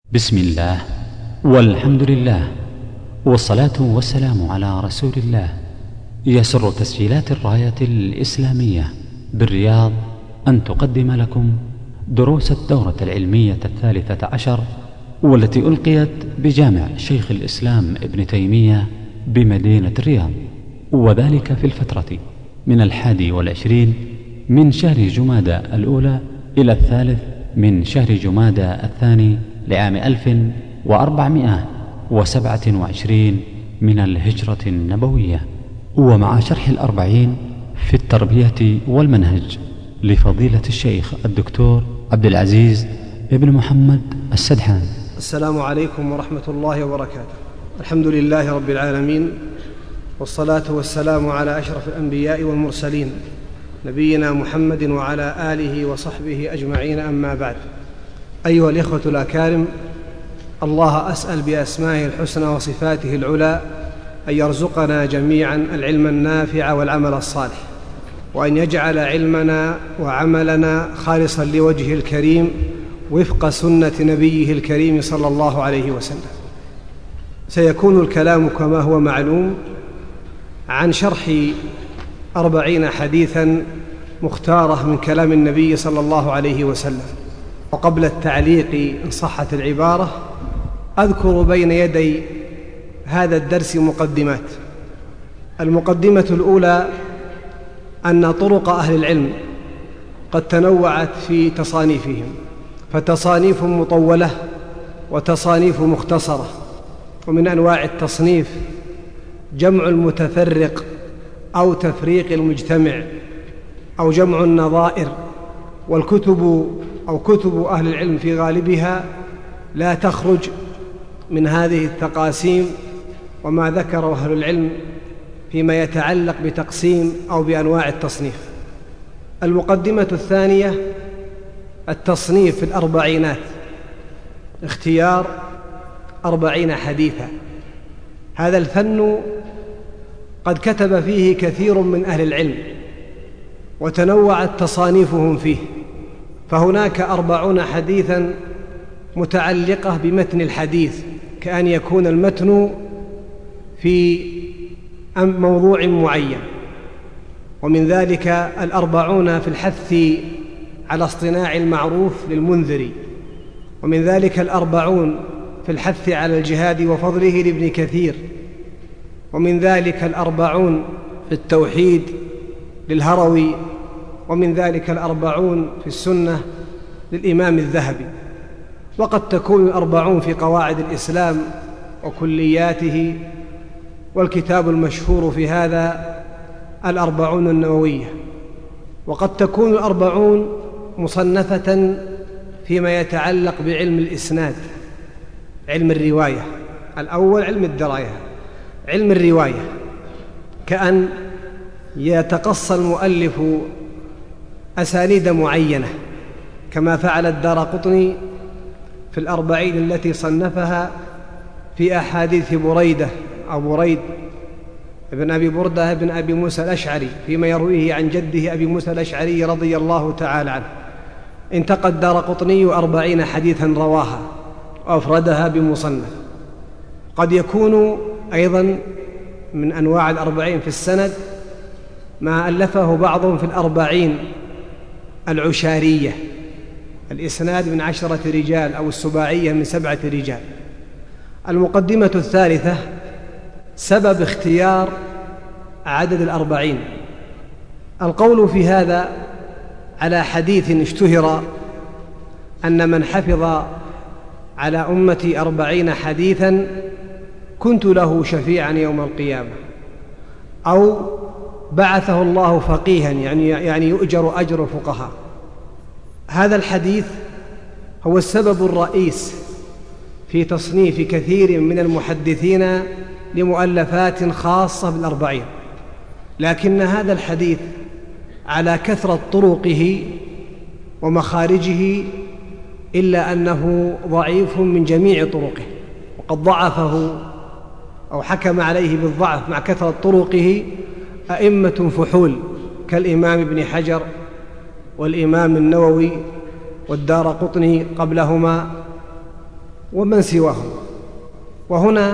بسم الله والحمد لله والصلاة والسلام على رسول الله. يسر تسجيلات الراية الإسلامية بالرياض أن تقدم لكم دروس الدورة العلمية 13 والتي ألقيت بجامع شيخ الإسلام ابن تيمية بمدينة الرياض، وذلك في الفترة من 21 من شهر جمادى الأولى إلى 3 من شهر جمادى الثاني لعام 1427 من الهجرة النبوية، ومع شرح 40 في التربية والمنهج لفضيلة الشيخ الدكتور عبد العزيز ابن محمد السدحان. السلام عليكم ورحمة الله وبركاته. الحمد لله رب العالمين، والصلاة والسلام على أشرف الأنبياء والمرسلين نبينا محمد وعلى آله وصحبه أجمعين، أما بعد. أيها الإخوة الأكارم، الله أسأل بأسمائه الحسنى وصفاته العلى أن يرزقنا جميعا العلم النافع والعمل الصالح، وأن يجعل علمنا وعملنا خالصا لوجهه الكريم وفق سنة نبيه الكريم صلى الله عليه وسلم. سيكون الكلام كما هو معلوم عن شرح 40 حديثا مختارة من كلام النبي صلى الله عليه وسلم. وقبل التعليق إن صحت العبارة، أذكر بين يدي هذا الدرس مقدمات. المقدمة الأولى أن طرق أهل العلم قد تنوعت في تصانيفهم، فتصانيف مطولة وتصانيف مختصرة. ومن أنواع التصنيف جمع المتفرق أو تفريق المجتمع أو جمع النظائر. والكتب أو كتب أهل العلم في غالبها لا تخرج من هذه التقاسيم وما ذكره أهل العلم فيما يتعلق بتقسيم أو بأنواع التصنيف. المقدمة الثانية التصنيف في الأربعينات، اختيار 40 حديثا. هذا الفن قد كتب فيه كثير من أهل العلم وتنوعت تصانيفهم فيه، فهناك 40 حديثا متعلقة بمتن الحديث، كأن يكون المتن في موضوع معين. ومن ذلك 40 في الحث على اصطناع المعروف للمنذري، ومن ذلك 40 في الحث على الجهاد وفضله لابن كثير، ومن ذلك 40 في التوحيد للهروي، ومن ذلك 40 في السنة للإمام الذهبي. وقد تكون 40 في قواعد الإسلام وكلياته، والكتاب المشهور في هذا 40 النووية. وقد تكون 40 مصنفة فيما يتعلق بعلم الإسناد، علم الرواية. الأول علم الدراية، علم الرواية، كأن يتقصى المؤلف أسانيد معينة كما فعل الدارقطني في 40 التي صنفها في أحاديث بريدة أو بريد ابن أبي بردة ابن أبي موسى الأشعري فيما يرويه عن جده أبي موسى الأشعري رضي الله تعالى عنه. انتقى الدارقطني 40 حديثا رواها وأفردها بمصنف. قد يكون أيضا من أنواع 40 في السند ما ألفه بعضهم في 40 العشارية، الإسناد من 10 رجال، أو السباعية من 7 رجال. المقدمة الثالثة سبب اختيار عدد 40. القول في هذا على حديث اشتهر أن من حفظ على أمتي 40 حديثا كنت له شفيعا يوم القيامة، أو بعثه الله فقيها، يعني يؤجر أجر الفقهاء. هذا الحديث هو السبب الرئيس في تصنيف كثير من المحدثين لمؤلفات خاصة بالأربعين، لكن هذا الحديث على كثرة طرقه ومخارجه إلا أنه ضعيف من جميع طرقه، وقد ضعفه أو حكم عليه بالضعف مع كثرة طرقه أئمة فحول كالإمام ابن حجر والإمام النووي والدارقطني قبلهما ومن سواهم. وهنا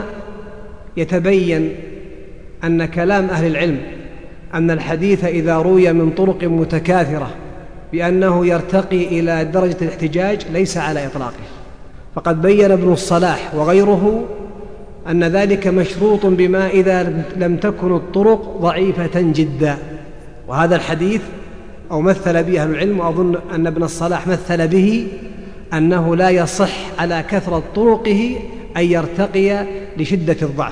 يتبين أن كلام أهل العلم أن الحديث إذا روي من طرق متكاثرة بأنه يرتقي إلى درجة الاحتجاج ليس على إطلاقه، فقد بين ابن الصلاح وغيره أن ذلك مشروط بما إذا لم تكن الطرق ضعيفة جدا. وهذا الحديث أو مثل به أهل العلم، وأظن أن ابن الصلاح مثل به أنه لا يصح على كثرة طرقه أن يرتقي لشدة الضعف.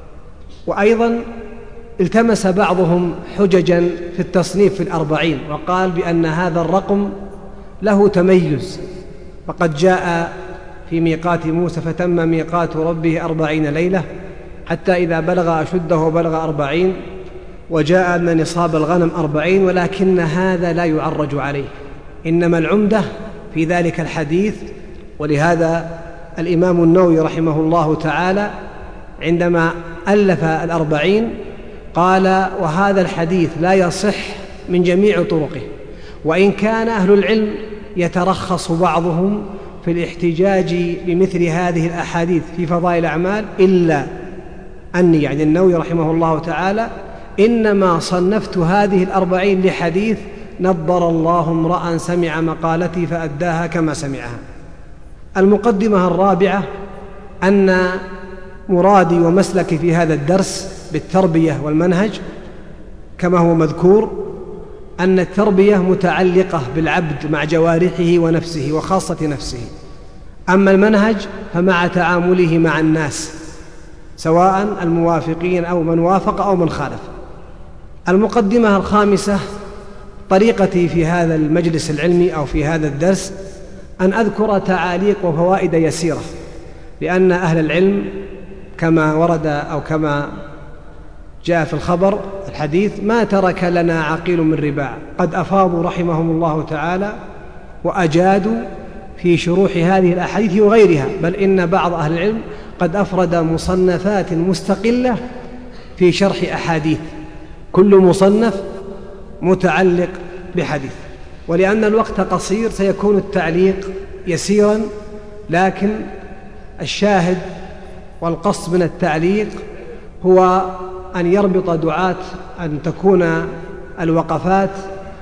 وأيضا التمس بعضهم حججا في التصنيف في 40 وقال بأن هذا الرقم له تميز، فقد جاء في ميقات موسى فتم ميقات ربه 40 ليلة حتى إذا بلغ أشده وبلغ 40، وجاء أن نصاب الغنم 40، ولكن هذا لا يعرج عليه، إنما العمدة في ذلك الحديث. ولهذا الإمام النووي رحمه الله تعالى عندما ألف 40 قال: وهذا الحديث لا يصح من جميع طرقه، وإن كان أهل العلم يترخص بعضهم في الاحتجاج بمثل هذه الأحاديث في فضائل الأعمال، إلا أني يعني النووي رحمه الله تعالى إنما صنفت هذه 40 لحديث نضر الله امرأ سمع مقالتي فأداها كما سمعها. المقدمة الرابعة أن مرادي ومسلكي في هذا الدرس بالتربية والمنهج كما هو مذكور أن التربية متعلقة بالعبد مع جوارحه ونفسه وخاصة نفسه، أما المنهج فمع تعامله مع الناس سواء الموافقين أو من وافق أو من خالف. المقدمة الخامسة: طريقتي في هذا المجلس العلمي أو في هذا الدرس أن أذكر تعاليق وفوائد يسيرة، لأن أهل العلم كما ورد أو كما جاء في الخبر الحديث ما ترك لنا عقيل من رباع، قد أفاضوا رحمهم الله تعالى وأجادوا في شروح هذه الأحاديث وغيرها، بل إن بعض أهل العلم قد أفرد مصنفات مستقلة في شرح أحاديث، كل مصنف متعلق بحديث. ولأن الوقت قصير سيكون التعليق يسيرا، لكن الشاهد والقصد من التعليق هو أن يربط دعاة أن تكون الوقفات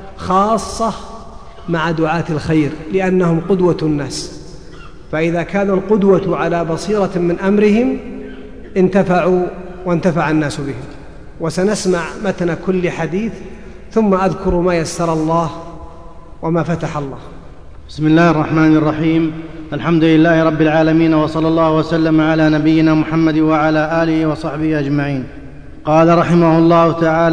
خاصة مع دعاة الخير، لأنهم قدوة الناس، فإذا كان القدوة على بصيرة من أمرهم انتفعوا وانتفع الناس بهم. وسنسمع متن كل حديث ثم أذكر ما يسر الله وما فتح الله. بسم الله الرحمن الرحيم. الحمد لله رب العالمين، وصلى الله وسلم على نبينا محمد وعلى آله وصحبه أجمعين. قال رحمه الله تعالى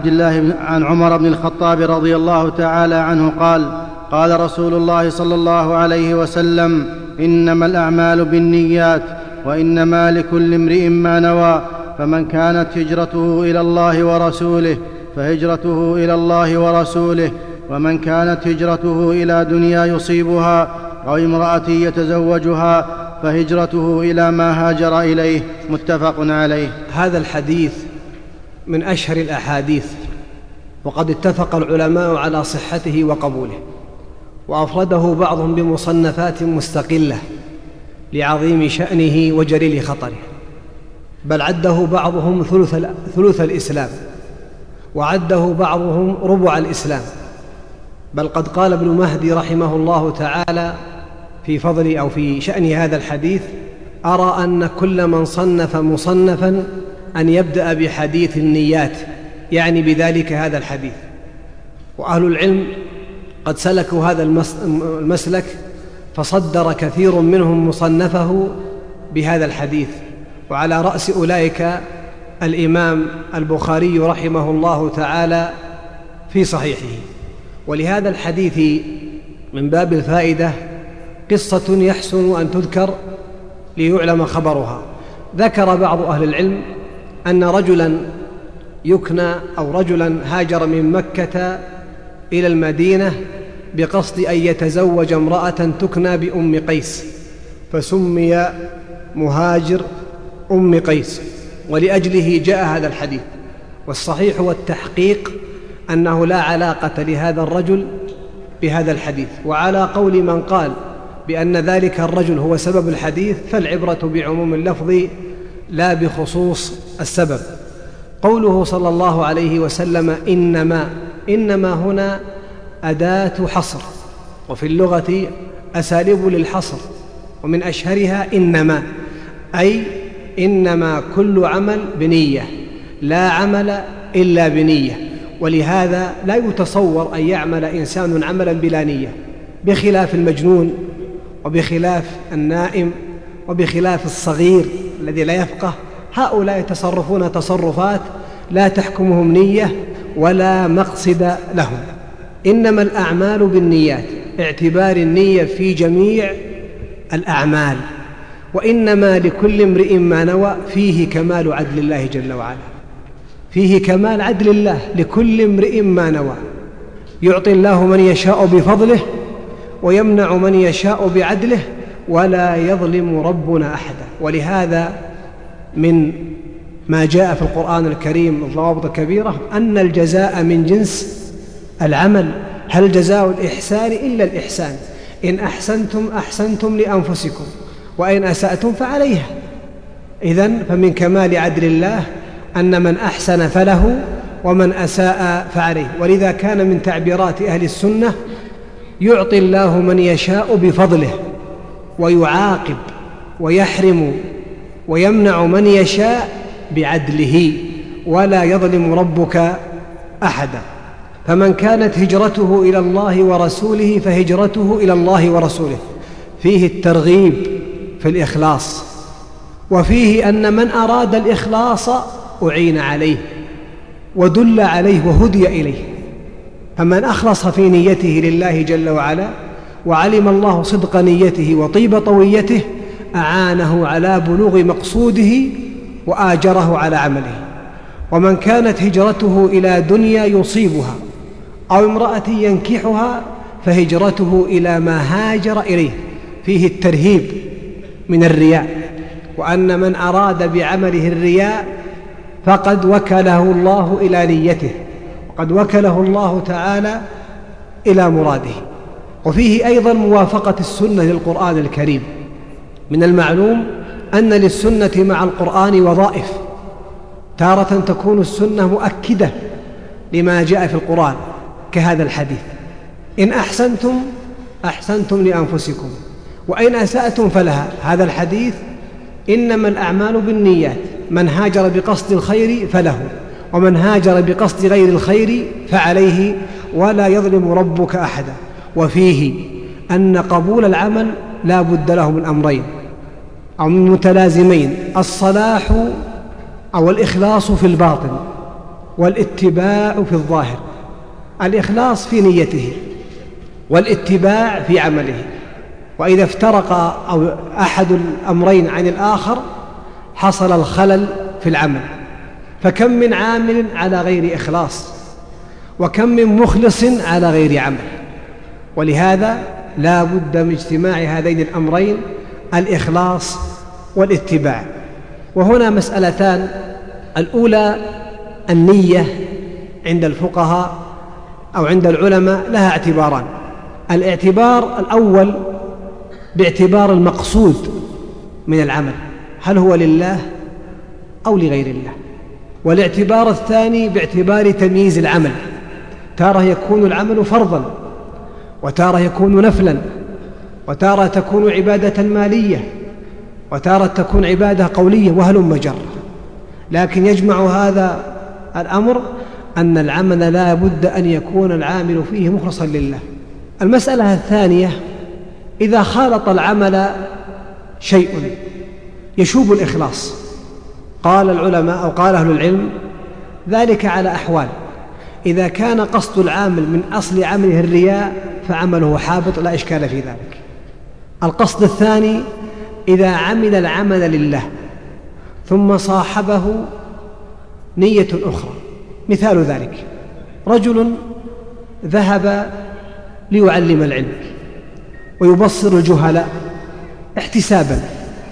عن عمر بن الخطاب رضي الله تعالى عنه قال: قال رسول الله صلى الله عليه وسلم: إنما الأعمال بالنيات، وإنما لكل امرئ ما نوى، فمن كانت هجرته إلى الله ورسوله فهجرته إلى الله ورسوله، ومن كانت هجرته إلى دنيا يصيبها أو امرأة يتزوجها فهجرته إلى ما هاجر إليه. متفق عليه. هذا الحديث من أشهر الأحاديث، وقد اتفق العلماء على صحته وقبوله، وأفرده بعضهم بمصنفات مستقلة لعظيم شأنه وجليل خطره، بل عده بعضهم ثلث الإسلام، وعده بعضهم ربع الإسلام. بل قد قال ابن مهدي رحمه الله تعالى في فضل أو في شأن هذا الحديث: أرى أن كل من صنف مصنفا أن يبدأ بحديث النيات، يعني بذلك هذا الحديث. وأهل العلم قد سلكوا هذا المسلك، فصدر كثير منهم مصنفه بهذا الحديث، وعلى رأس أولئك الإمام البخاري رحمه الله تعالى في صحيحه. ولهذا الحديث من باب الفائدة قصة يحسن أن تذكر ليعلم خبرها. ذكر بعض أهل العلم أن رجلا يكنى أو رجلا هاجر من مكة إلى المدينة بقصد أن يتزوج امرأة تكنى بأم قيس، فسمي مهاجر أم قيس، ولأجله جاء هذا الحديث. والصحيح والتحقيق أنه لا علاقة لهذا الرجل بهذا الحديث، وعلى قول من قال بأن ذلك الرجل هو سبب الحديث، فالعبرة بعموم اللفظ لا بخصوص السبب. قوله صلى الله عليه وسلم إنما هنا أداة حصر، وفي اللغة أساليب للحصر، ومن أشهرها إنما، أي إنما كل عمل بنية، لا عمل إلا بنية. ولهذا لا يتصور أن يعمل إنسان عملا بلا نية، بخلاف المجنون، وبخلاف النائم، وبخلاف الصغير الذي لا يفقه. هؤلاء يتصرفون تصرفات لا تحكمهم نية ولا مقصد لهم. إنما الأعمال بالنيات، اعتبار النية في جميع الأعمال. وإنما لكل امرئ ما نوى، فيه كمال عدل الله جل وعلا، فيه كمال عدل الله. لكل امرئ ما نوى، يعطي الله من يشاء بفضله ويمنع من يشاء بعدله، ولا يظلم ربنا أحدا. ولهذا من ما جاء في القرآن الكريم الضوابط الكبيرة أن الجزاء من جنس العمل. هل جزاء الإحسان إلا الإحسان؟ إن أحسنتم أحسنتم لأنفسكم، وإن أسأتم فعليها. إذن فمن كمال عدل الله أن من أحسن فله ومن أساء فعليه. ولذا كان من تعبيرات أهل السنة يعطي الله من يشاء بفضله، ويعاقب ويحرم ويمنع من يشاء بعدله، ولا يظلم ربك أحدا. فمن كانت هجرته إلى الله ورسوله فهجرته إلى الله ورسوله. فيه الترغيب في الإخلاص، وفيه أن من أراد الإخلاص أعين عليه ودل عليه وهدي إليه. فمن أخلص في نيته لله جل وعلا وعلم الله صدق نيته وطيب طويته، أعانه على بلوغ مقصوده وآجره على عمله. ومن كانت هجرته إلى دنيا يصيبها أو امرأة ينكحها فهجرته إلى ما هاجر إليه. فيه الترهيب من الرياء، وأن من أراد بعمله الرياء فقد وكله الله إلى نيته، وقد وكله الله تعالى إلى مراده. وفيه أيضا موافقة السنة للقرآن الكريم. من المعلوم أن للسنة مع القرآن وظائف، تارة تكون السنة مؤكدة لما جاء في القرآن كهذا الحديث: إن أحسنتم أحسنتم لأنفسكم وإن أسأتم فلها. هذا الحديث إنما الأعمال بالنيات، من هاجر بقصد الخير فله، ومن هاجر بقصد غير الخير فعليه، ولا يظلم ربك أحدا. وفيه أن قبول العمل لا بد له من أمرين أو من متلازمين: الصلاح أو الإخلاص في الباطن، والاتباع في الظاهر. الإخلاص في نيته والاتباع في عمله. وإذا افترق أو أحد الأمرين عن الآخر حصل الخلل في العمل. فكم من عامل على غير إخلاص، وكم من مخلص على غير عمل. ولهذا لا بد من اجتماع هذين الأمرين: الإخلاص والاتباع. وهنا مسألتان: الأولى النية عند الفقهاء أو عند العلماء لها اعتباران. الاعتبار الأول باعتبار المقصود من العمل، هل هو لله أو لغير الله. والاعتبار الثاني باعتبار تمييز العمل، تارة يكون العمل فرضا، وتارة يكون نفلا، وتارة تكون عبادة مالية، وتارة تكون عبادة قولية، وهلم جرا. لكن يجمع هذا الأمر أن العمل لا بد أن يكون العامل فيه مخلصا لله. المسألة الثانية: إذا خالط العمل شيء يشوب الإخلاص، قال العلماء أو قال أهل العلم ذلك على أحوال: إذا كان قصد العامل من أصل عمله الرياء فعمله حابط لا إشكال في ذلك. القصد الثاني: إذا عمل العمل لله ثم صاحبه نية أخرى. مثال ذلك: رجل ذهب ليعلم العلم ويبصر الجهلاء احتسابا،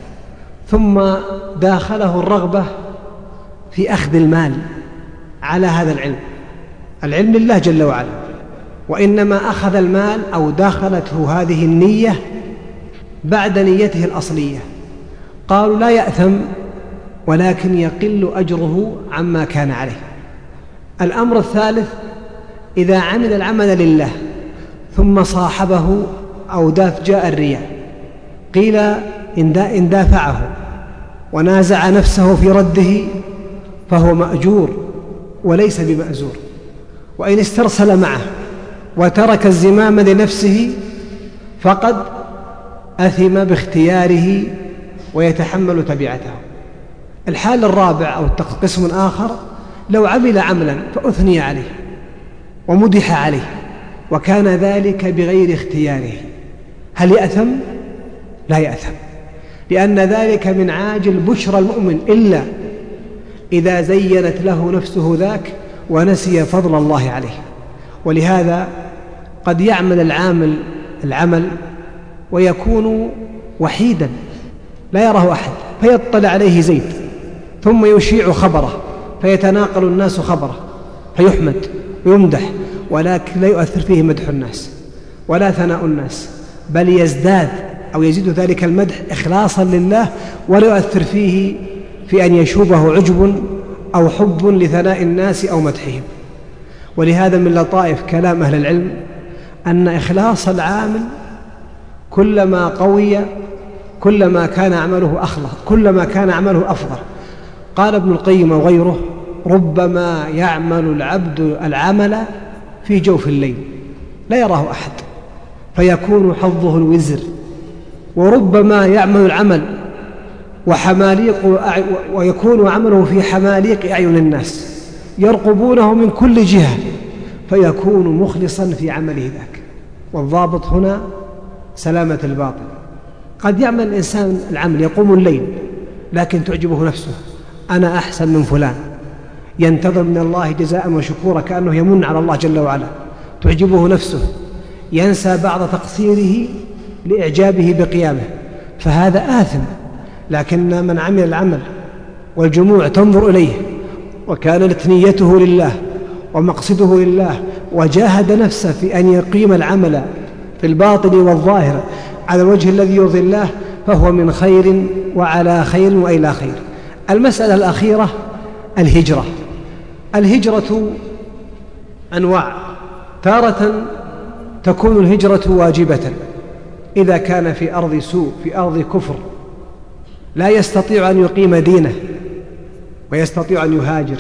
ثم داخله الرغبة في أخذ المال على هذا العلم لله جل وعلا، وإنما أخذ المال أو داخلته هذه النية بعد نيته الأصلية. قالوا لا يأثم، ولكن يقل أجره عما كان عليه. الأمر الثالث: إذا عمل العمل لله ثم صاحبه أو جاء الرياء، قيل إن دافعه ونازع نفسه في رده فهو مأجور وليس بمأزور، وإن استرسل معه وترك الزمام لنفسه فقد أثم باختياره ويتحمل تبعته. الحال الرابع أو قسم آخر: لو عمل عملا فأثني عليه ومدح عليه وكان ذلك بغير اختياره، هل يأثم؟ لا يأثم، لأن ذلك من عاجل بشرى المؤمن، إلا إذا زينت له نفسه ذاك ونسي فضل الله عليه. ولهذا قد يعمل العامل العمل ويكون وحيدا لا يراه أحد، فيطلع عليه زيد ثم يشيع خبره فيتناقل الناس خبره فيحمد ويمدح، ولكن لا يؤثر فيه مدح الناس ولا ثناء الناس، بل يزداد أو يزيد ذلك المدح إخلاصا لله، ولا يؤثر فيه في أن يشوبه عجب أو حب لثناء الناس أو مدحهم. ولهذا من لطائف كلام أهل العلم أن إخلاص العامل كلما قوي كلما كان عمله أخلص، كلما كان عمله أفضل. قال ابن القيم وغيره: ربما يعمل العبد العمل في جوف الليل لا يراه أحد فيكون حظه الوزر، وربما يعمل العمل ويكون عمله في حماليق أعين الناس يرقبونه من كل جهة فيكون مخلصا في عمله ذاك. والضابط هنا سلامة الباطن. قد يعمل الإنسان العمل يقوم الليل لكن تعجبه نفسه: أنا أحسن من فلان، ينتظر من الله جزاء وشكورا كأنه يمن على الله جل وعلا، تعجبه نفسه، ينسى بعض تقصيره لإعجابه بقيامه، فهذا آثم. لكن من عمل العمل والجموع تنظر إليه وكانت نيته لله ومقصده لله وجاهد نفسه في أن يقيم العمل في الباطن والظاهر على الوجه الذي يرضي الله، فهو من خير وعلى خير وإلى خير. المسألة الأخيرة: الهجرة. الهجرة أنواع، تارة تكون الهجرة واجبة إذا كان في أرض سوء، في أرض كفر، لا يستطيع أن يقيم دينه ويستطيع أن يهاجر،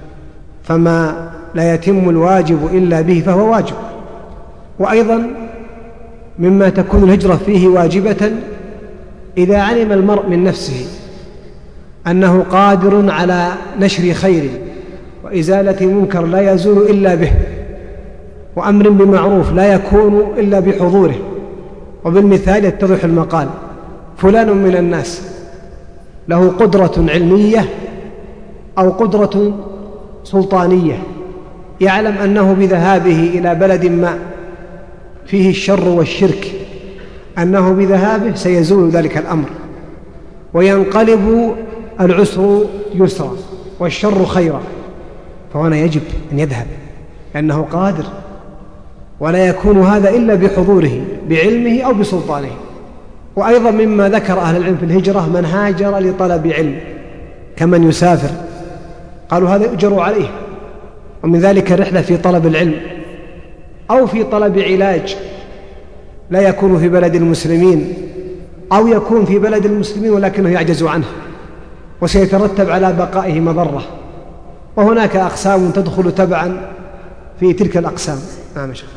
فما لا يتم الواجب إلا به فهو واجب. وأيضا مما تكون الهجرة فيه واجبة إذا علم المرء من نفسه أنه قادر على نشر خير وإزالة منكر لا يزول إلا به، وأمر بمعروف لا يكون إلا بحضوره. وبالمثال يتضح المقال: فلان من الناس له قدرة علمية أو قدرة سلطانية، يعلم أنه بذهابه إلى بلد ما فيه الشر والشرك أنه بذهابه سيزول ذلك الأمر وينقلب العسر يسرا والشر خيرا، فهنا يجب أن يذهب لأنه قادر، ولا يكون هذا إلا بحضوره بعلمه أو بسلطانه. وأيضا مما ذكر أهل العلم في الهجرة من هاجر لطلب علم كمن يسافر، قالوا هذا يؤجر عليه، ومن ذلك الرحلة في طلب العلم أو في طلب علاج لا يكون في بلد المسلمين أو يكون في بلد المسلمين ولكنه يعجز عنه وسيترتب على بقائه مضرة، وهناك أقسام تدخل تبعا في تلك الأقسام. نعم شيخ.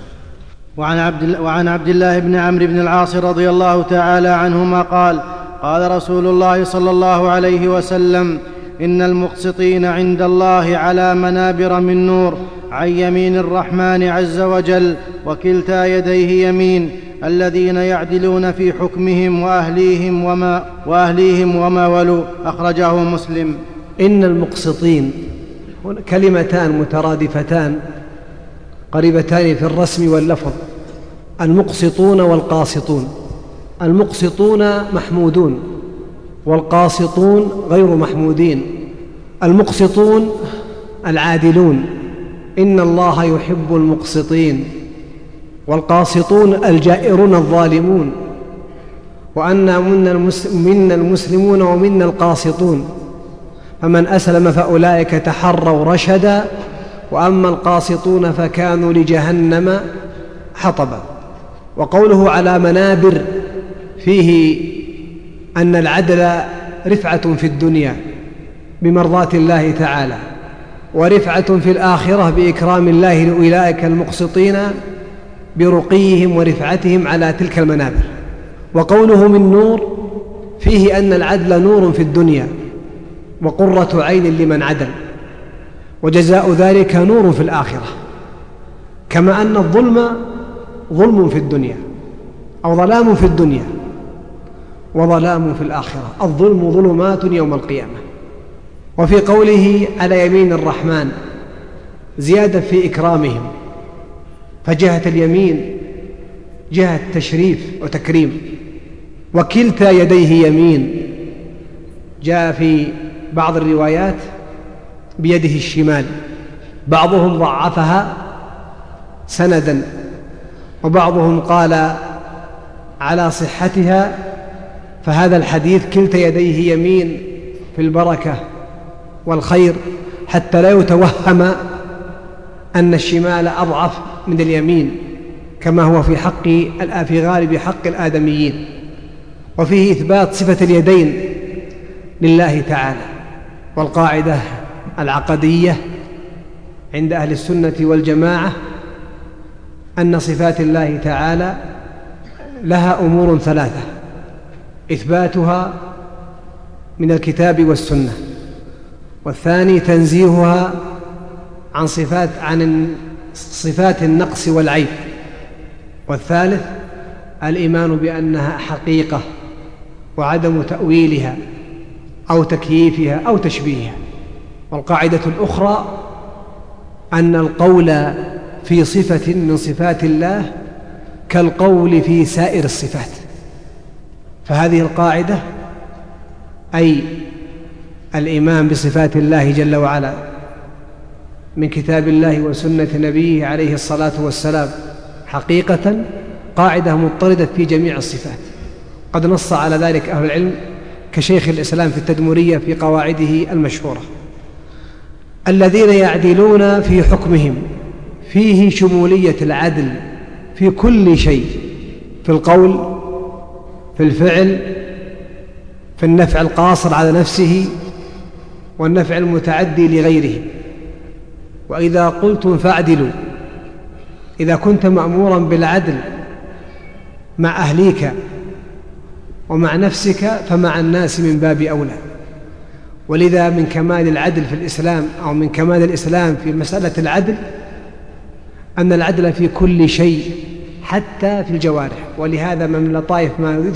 وعن عبد الله بن عمرو بن العاص رضي الله تعالى عنهما قال: قال رسول الله صلى الله عليه وسلم: إن المقسطين عند الله على منابر من نور عن يمين الرحمن عز وجل، وكلتا يديه يمين، الذين يعدلون في حكمهم وأهليهم وما ولوا. أخرجه مسلم. إن المقسطين كلمتان مترادفتان قريبتان في الرسم واللفظ: المقسطون والقاسطون. المقسطون محمودون والقاسطون غير محمودين. المقسطون العادلون، إن الله يحب المقسطين، والقاسطون الجائرون الظالمون. وأنا منا المسلمون ومنا القاسطون، فمن أسلم فأولئك تحروا رشدا، وأما القاسطون فكانوا لجهنم حطبا. وقوله على منابر فيه أن العدل رفعة في الدنيا بمرضاة الله تعالى، ورفعة في الآخرة بإكرام الله لأولئك المقسطين برقيهم ورفعتهم على تلك المنابر. وقوله من نور فيه أن العدل نور في الدنيا وقرة عين لمن عدل، وجزاء ذلك نور في الآخرة، كما أن الظلم ظلم في الدنيا أو ظلام في الدنيا وظلام في الآخرة. الظلم ظلمات يوم القيامة. وفي قوله على يمين الرحمن زيادة في إكرامهم، فجهة اليمين جهة تشريف وتكريم، وكلتا يديه يمين. جاء في بعض الروايات بيده الشمال، بعضهم ضعفها سندا، وبعضهم قال على صحتها، فهذا الحديث كلتا يديه يمين في البركة والخير، حتى لا يتوهم أن الشمال أضعف من اليمين، كما هو في غالب حق الآدميين. وفيه إثبات صفة اليدين لله تعالى. والقاعدة العقدية عند أهل السنة والجماعة أن صفات الله تعالى لها أمور ثلاثة: إثباتها من الكتاب والسنة، والثاني تنزيهها عن صفات النقص والعيب، والثالث الإيمان بأنها حقيقة وعدم تأويلها أو تكييفها أو تشبيهها. والقاعدة الأخرى أن القول في صفة من صفات الله كالقول في سائر الصفات. فهذه القاعدة أي الإيمان بصفات الله جل وعلا من كتاب الله وسنة نبيه عليه الصلاة والسلام حقيقة قاعدة مضطردة في جميع الصفات، قد نص على ذلك أهل العلم كشيخ الإسلام في التدمرية في قواعده المشهورة. الذين يعدلون في حكمهم فيه شمولية العدل في كل شيء، في القول، في الفعل، في النفع القاصر على نفسه والنفع المتعدي لغيره. وإذا قلتم فاعدلوا، إذا كنت مأمورا بالعدل مع أهليك ومع نفسك فمع الناس من باب أولى. ولذا من كمال العدل في الإسلام أو من كمال الإسلام في مسألة العدل أن العدل في كل شيء حتى في الجوارح. ولهذا من لطائف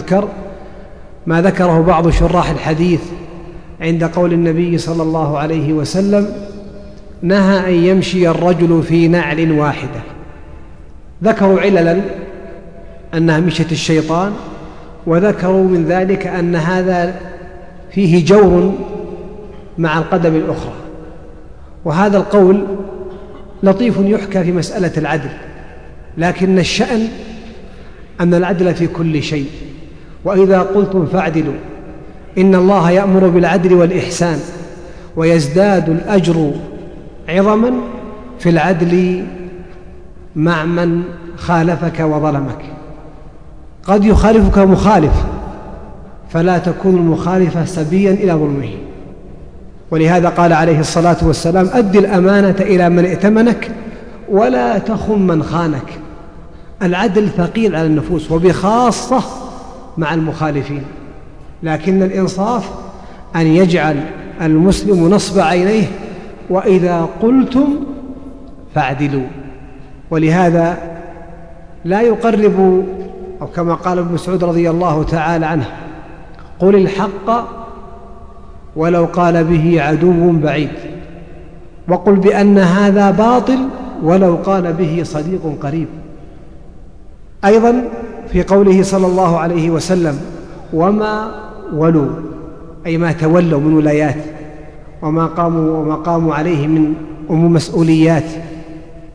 ما ذكره بعض شراح الحديث عند قول النبي صلى الله عليه وسلم: نهى أن يمشي الرجل في نعل واحدة. ذكروا عللا أنها مشية الشيطان، وذكروا من ذلك أن هذا فيه جور مع القدم الأخرى. وهذا القول لطيف يحكى في مسألة العدل، لكن الشأن أن العدل في كل شيء. وإذا قلتم فاعدلوا، إن الله يأمر بالعدل والإحسان ويزداد الأجر عظما في العدل مع من خالفك وظلمك. قد يخالفك مخالف فلا تكون المخالفة سبيا إلى ظلمه. ولهذا قال عليه الصلاة والسلام: أد الأمانة إلى من ائتمنك ولا تخن من خانك. العدل ثقيل على النفوس وبخاصة مع المخالفين، لكن الإنصاف أن يجعل المسلم نصب عينيه: وإذا قلتم فاعدلوا. ولهذا لا يقرب، أو كما قال ابن مسعود رضي الله تعالى عنه: قل الحق ولو قال به عدو بعيد، وقل بأن هذا باطل ولو قال به صديق قريب. أيضا في قوله صلى الله عليه وسلم: وما ولوا، أي ما تولوا من ولايات وما قاموا عليه من مسؤوليات.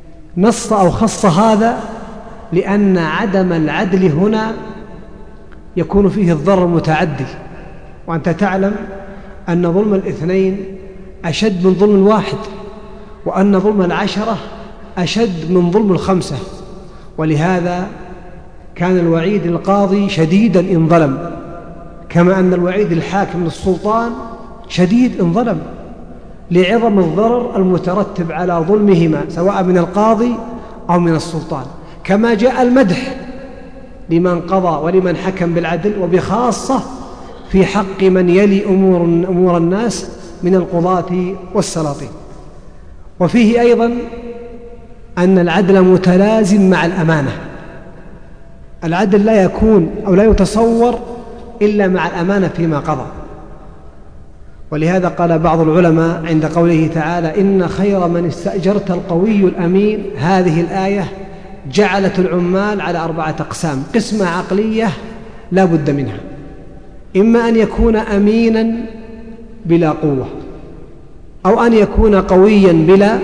نص أو خص هذا لأن عدم العدل هنا يكون فيه الضرر متعدي، وأنت تعلم أن ظلم الاثنين أشد من ظلم الواحد، وأن ظلم العشرة أشد من ظلم الخمسة. ولهذا كان الوعيد للقاضي شديدا إن ظلم، كما أن الوعيد للحاكم للسلطان شديد إن ظلم، لعظم الضرر المترتب على ظلمهما سواء من القاضي أو من السلطان. كما جاء المدح لمن قضى ولمن حكم بالعدل، وبخاصة في حق من يلي أمور الناس من القضاة والسلاطين. وفيه أيضا أن العدل متلازم مع الأمانة. العدل لا يكون أو لا يتصور إلا مع الأمانة فيما قضى. ولهذا قال بعض العلماء عند قوله تعالى: إن خير من استأجرت القوي الأمين، هذه الآية جعلت العمال على 4 أقسام: قسمة عقلية لا بد منها، إما أن يكون أمينا بلا قوة، أو أن يكون قويا بلا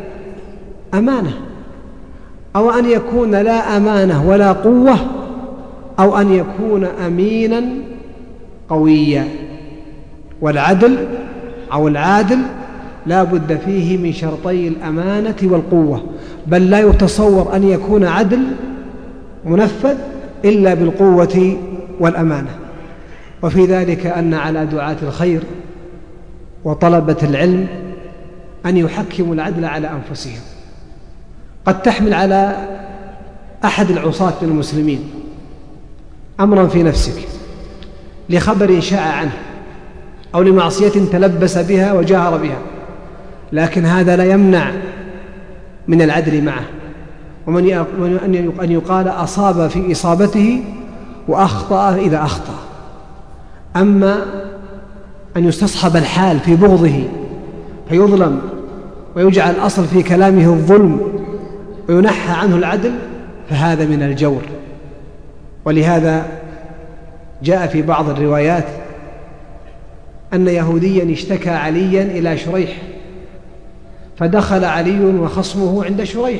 أمانة، أو أن يكون لا أمانة ولا قوة، أو أن يكون أمينا قويا. والعدل أو العادل لا بد فيه من شرطي الأمانة والقوة، بل لا يتصور أن يكون عدل منفذ إلا بالقوة والأمانة. وفي ذلك أن على دعاة الخير وطلبة العلم أن يحكموا العدل على أنفسهم. قد تحمل على أحد العصاة من المسلمين أمرا في نفسك لخبر شاع عنه أو لمعصية تلبس بها وجاهر بها، لكن هذا لا يمنع من العدل معه، ومن أن يقال أصاب في إصابته وأخطأ إذا أخطأ. أما أن يستصحب الحال في بغضه فيظلم ويجعل الأصل في كلامه الظلم وينحى عنه العدل، فهذا من الجور. ولهذا جاء في بعض الروايات أن يهوديا اشتكى عليا إلى شريح، فدخل علي وخصمه عند شريح،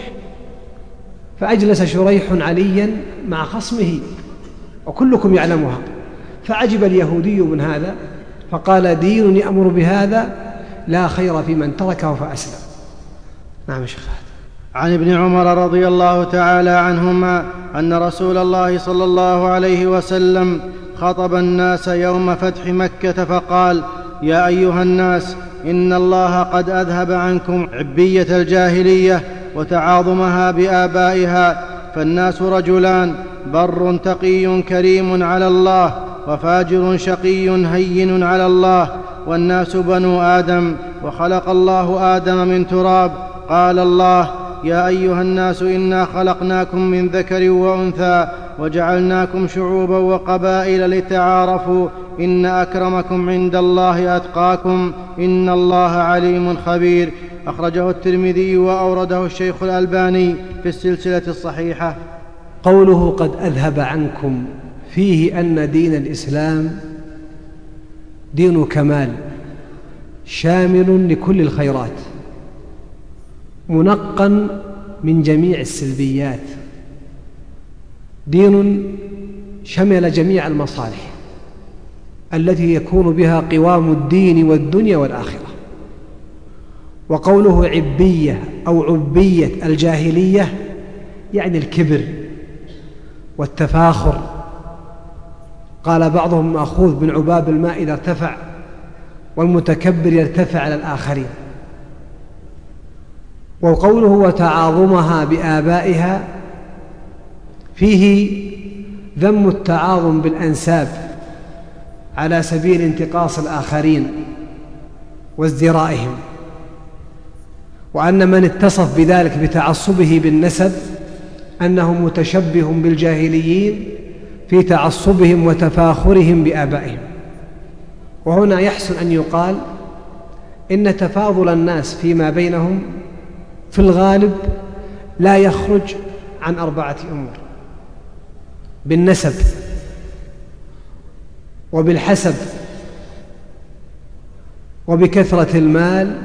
فأجلس شريح عليا مع خصمه وكلكم يعلمها، فعجب اليهودي من هذا فقال: دين يأمر بهذا لا خير في من تركه فأسلم. نعم شيخ. عن ابن عمر رضي الله تعالى عنهما أن رسول الله صلى الله عليه وسلم خطب الناس يوم فتح مكة فقال: يا أيها الناس، إن الله قد أذهب عنكم عبية الجاهلية وتعاظمها بآبائها، فالناس رجلان: بر تقي كريم على الله، وفاجر شقي هين على الله. والناس بنو آدم، وخلق الله آدم من تراب. قال الله: يا أيها الناس، إنا خلقناكم من ذكر وأنثى وجعلناكم شعوبا وقبائل لتعارفوا، إن أكرمكم عند الله أتقاكم، إن الله عليم خبير. أخرجه الترمذي وأورده الشيخ الألباني في السلسلة الصحيحة. قوله قد أذهب عنكم فيه أن دين الإسلام دين كمال شامل لكل الخيرات، منقى من جميع السلبيات، دين شمل جميع المصالح التي يكون بها قوام الدين والدنيا والآخرة. وقوله عبية أو عبية الجاهلية يعني الكبر والتفاخر. قال بعضهم مأخوذ من عباب الماء إذا ارتفع، والمتكبر يرتفع على الآخرين. وقوله وتعاظمها بآبائها فيه ذم التعاظم بالأنساب على سبيل انتقاص الآخرين وازدرائهم، وأن من اتصف بذلك بتعصبه بالنسب أنه متشبه بالجاهليين في تعصبهم وتفاخرهم بآبائهم. وهنا يحسن أن يقال إن تفاضل الناس فيما بينهم في الغالب لا يخرج عن 4 أمور: بالنسب، وبالحسب، وبكثرة المال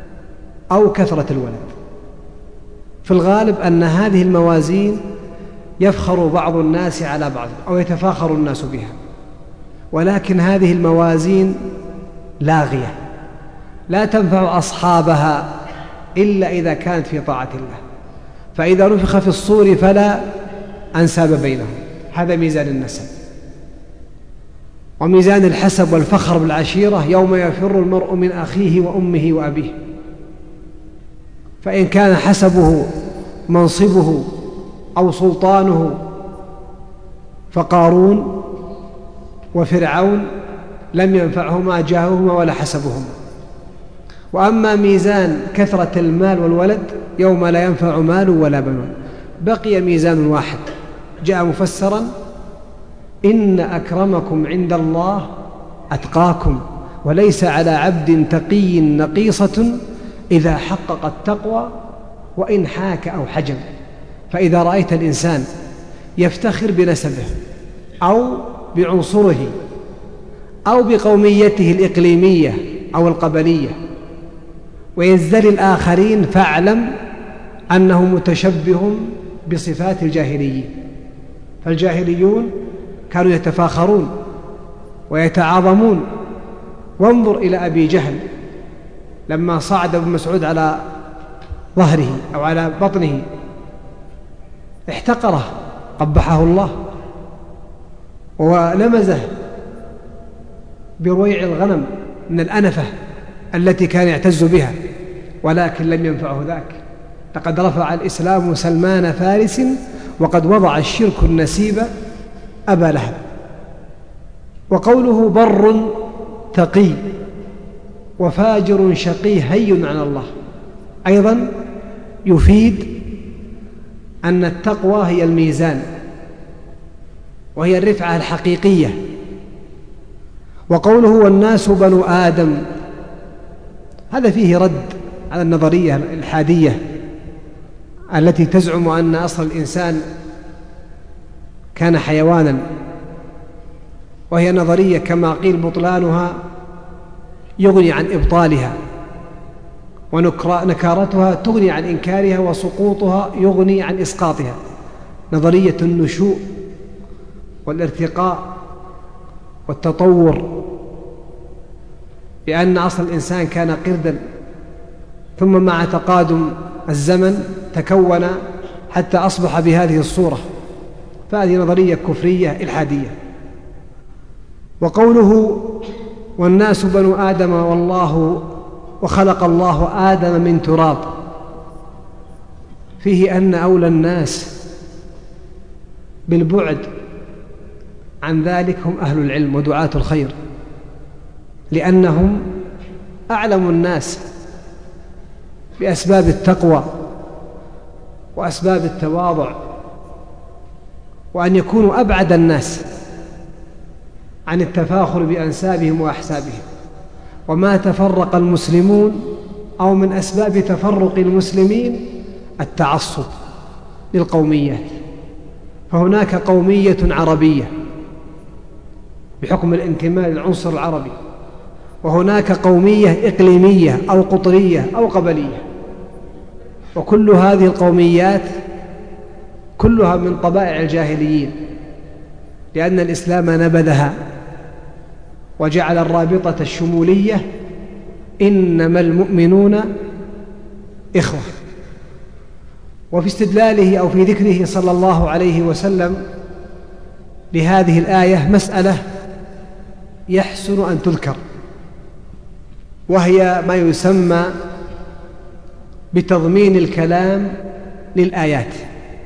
أو كثرة الولد. في الغالب أن هذه الموازين يفخر بعض الناس على بعض أو يتفاخر الناس بها، ولكن هذه الموازين لاغية لا تنفع أصحابها إلا إذا كانت في طاعة الله. فإذا نفخ في الصور فلا أنساب بينهم، هذا ميزان النسب. وميزان الحسب والفخر بالعشيرة يوم يفر المرء من أخيه وأمه وأبيه، فإن كان حسبه منصبه أو سلطانه فقارون وفرعون لم ينفعهما جاههما ولا حسبهما. وأما ميزان كثرة المال والولد يوم لا ينفع مال ولا بنون، بقي ميزان واحد جاء مفسرا: إن أكرمكم عند الله أتقاكم، وليس على عبد تقي نقيصة إذا حقق التقوى وإن حاك أو حجم. فإذا رأيت الإنسان يفتخر بنسبه أو بعنصره أو بقوميته الإقليمية أو القبلية ويزدري الآخرين، فاعلم أنه متشبه بصفات الجاهليين. فالجاهليون كانوا يتفاخرون ويتعاظمون. وانظر إلى أبي جهل لما صعد ابن مسعود على ظهره أو على بطنه احتقره قبحه الله ولمزه برويع الغنم من الأنفة التي كان يعتز بها، ولكن لم ينفعه ذاك. لقد رفع الإسلام سلمان فارس وقد وضع الشرك النسيب أبا لهب. وقوله بر تقي وفاجر شقي هين عن الله أيضا يفيد أن التقوى هي الميزان وهي الرفعة الحقيقية. وقوله والناس بنو آدم، هذا فيه رد على النظرية الإلحادية التي تزعم أن أصل الإنسان كان حيوانا، وهي نظرية كما قيل بطلانها يغني عن إبطالها، ونكارتها تغني عن إنكارها، وسقوطها يغني عن إسقاطها. نظرية النشوء والارتقاء والتطور، بأن أصل الإنسان كان قردا ثم مع تقادم الزمن تكون حتى أصبح بهذه الصورة، فهذه نظرية كفرية إلحادية. وقوله والناس بنو آدم والله وخلق الله آدم من تراب، فيه أن أولى الناس بالبعد عن ذلك هم أهل العلم ودعاة الخير، لأنهم أعلم الناس بأسباب التقوى وأسباب التواضع، وأن يكونوا أبعد الناس عن التفاخر بأنسابهم وأحسابهم. وما تفرق المسلمون أو من أسباب تفرق المسلمين التعصب للقوميات، فهناك قومية عربية بحكم الانتماء للعنصر العربي، وهناك قومية إقليمية أو قطرية أو قبلية، وكل هذه القوميات كلها من طبائع الجاهليين، لأن الإسلام نبذها وجعل الرابطة الشمولية إنما المؤمنون إخوة. وفي استدلاله أو في ذكره صلى الله عليه وسلم لهذه الآية مسألة يحسن أن تذكر، وهي ما يسمى بتضمين الكلام للآيات.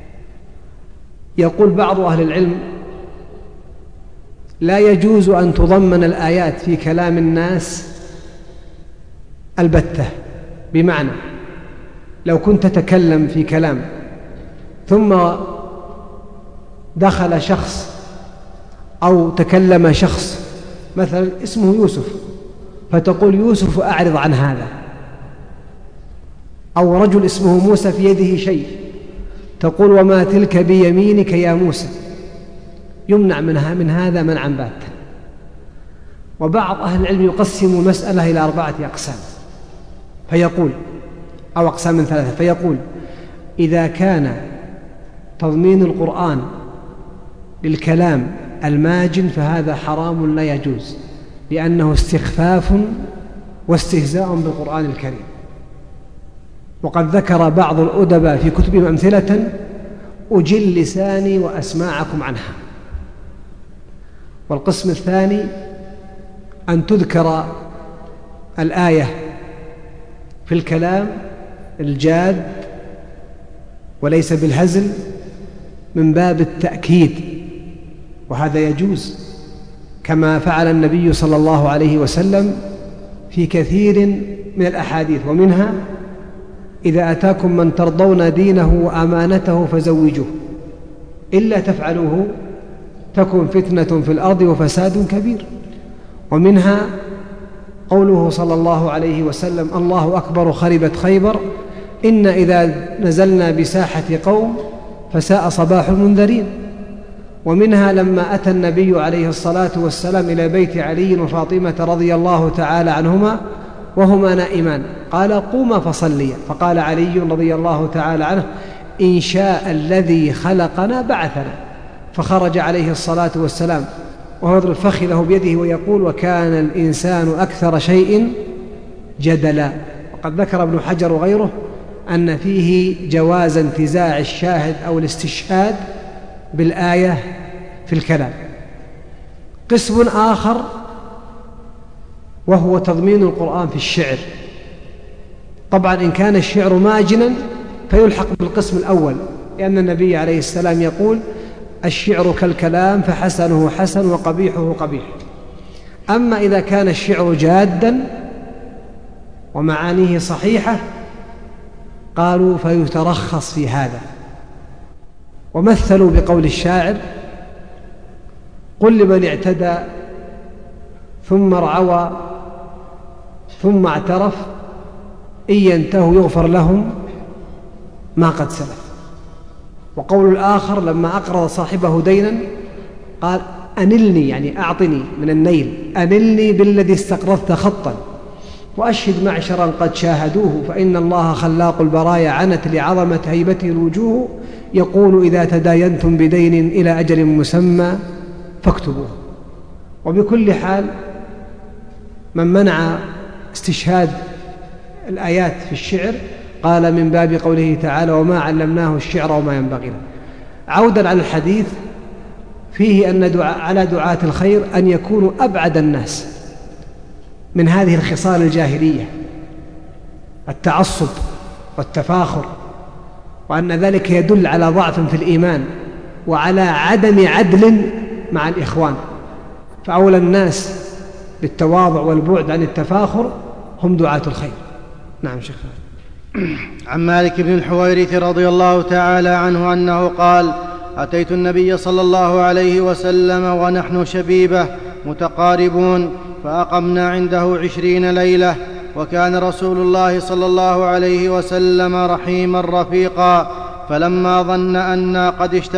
يقول بعض أهل العلم لا يجوز أن تضمن الآيات في كلام الناس البتة، بمعنى لو كنت تتكلم في كلام ثم دخل شخص أو تكلم شخص مثلا اسمه يوسف، فتقول يوسف أعرض عن هذا، أو رجل اسمه موسى في يده شيء تقول وما تلك بيمينك يا موسى، يمنع من هذا منعا باتا. وبعض أهل العلم يقسم المسألة إلى 4 أقسام، فيقول أو أقسام من 3، فيقول إذا كان تضمين القرآن للكلام الماجن فهذا حرام لا يجوز، لأنه استخفاف واستهزاء بالقرآن الكريم. وقد ذكر بعض الأدباء في كتبهم أمثلة أجل لساني وأسماعكم عنها. والقسم الثاني أن تذكر الآية في الكلام الجاد وليس بالهزل من باب التأكيد، وهذا يجوز كما فعل النبي صلى الله عليه وسلم في كثير من الأحاديث، ومنها: إذا أتاكم من ترضون دينه وأمانته فزوجوه، إلا تفعلوه تكن فتنة في الأرض وفساد كبير. ومنها قوله صلى الله عليه وسلم: الله أكبر خربت خيبر، إن إذا نزلنا بساحة قوم فساء صباح المنذرين. ومنها لما أتى النبي عليه الصلاة والسلام إلى بيت علي وفاطمة رضي الله تعالى عنهما وهما نائمان، قال: قوما فصليا، فقال علي رضي الله تعالى عنه: إن شاء الذي خلقنا بعثنا. فخرج عليه الصلاة والسلام وهو يضرب فخذه بيده ويقول: وكان الإنسان أكثر شيء جدلا. وقد ذكر ابن حجر وغيره أن فيه جواز انتزاع الشاهد أو الاستشهاد بالآية في الكلام. قسم آخر وهو تضمين القرآن في الشعر. طبعا إن كان الشعر ماجنا فيلحق بالقسم الأول، لأن النبي عليه السلام يقول: الشعر كالكلام فحسنه حسن وقبيحه قبيح. أما إذا كان الشعر جادا ومعانيه صحيحة قالوا فيترخص في هذا، ومثلوا بقول الشاعر: قل لمن اعتدى ثم رعوى ثم اعترف إن ينتهوا يغفر لهم ما قد سلف. وقول الآخر لما أقرض صاحبه دينا قال: أنلني، يعني أعطني من النيل، أنلني بالذي استقرضت خطا وأشهد معشرا قد شاهدوه، فإن الله خلاق البرايا عنت لعظمة هيبته الوجوه، يقول: إذا تداينتم بدين إلى أجل مسمى فاكتبوه. وبكل حال من منع استشهاد الآيات في الشعر قال من باب قوله تعالى: وما علمناه الشعر وما ينبغي له. عودا على الحديث، فيه أن على دعاة الخير أن يكونوا أبعد الناس من هذه الخصال الجاهلية، التعصب والتفاخر، وأن ذلك يدل على ضعف في الإيمان وعلى عدم عدل مع الإخوان. فأولى الناس بالتواضع والبعد عن التفاخر هم دعاة الخير. نعم شيخ. عن مالك بن الحويرث رضي الله تعالى عنه أنه قال: أتيت النبي صلى الله عليه وسلم ونحن شبيبة متقاربون، فأقمنا عنده 20 ليلة، وكان رسول الله صلى الله عليه وسلم رحيما رفيقا، فلما ظن أنا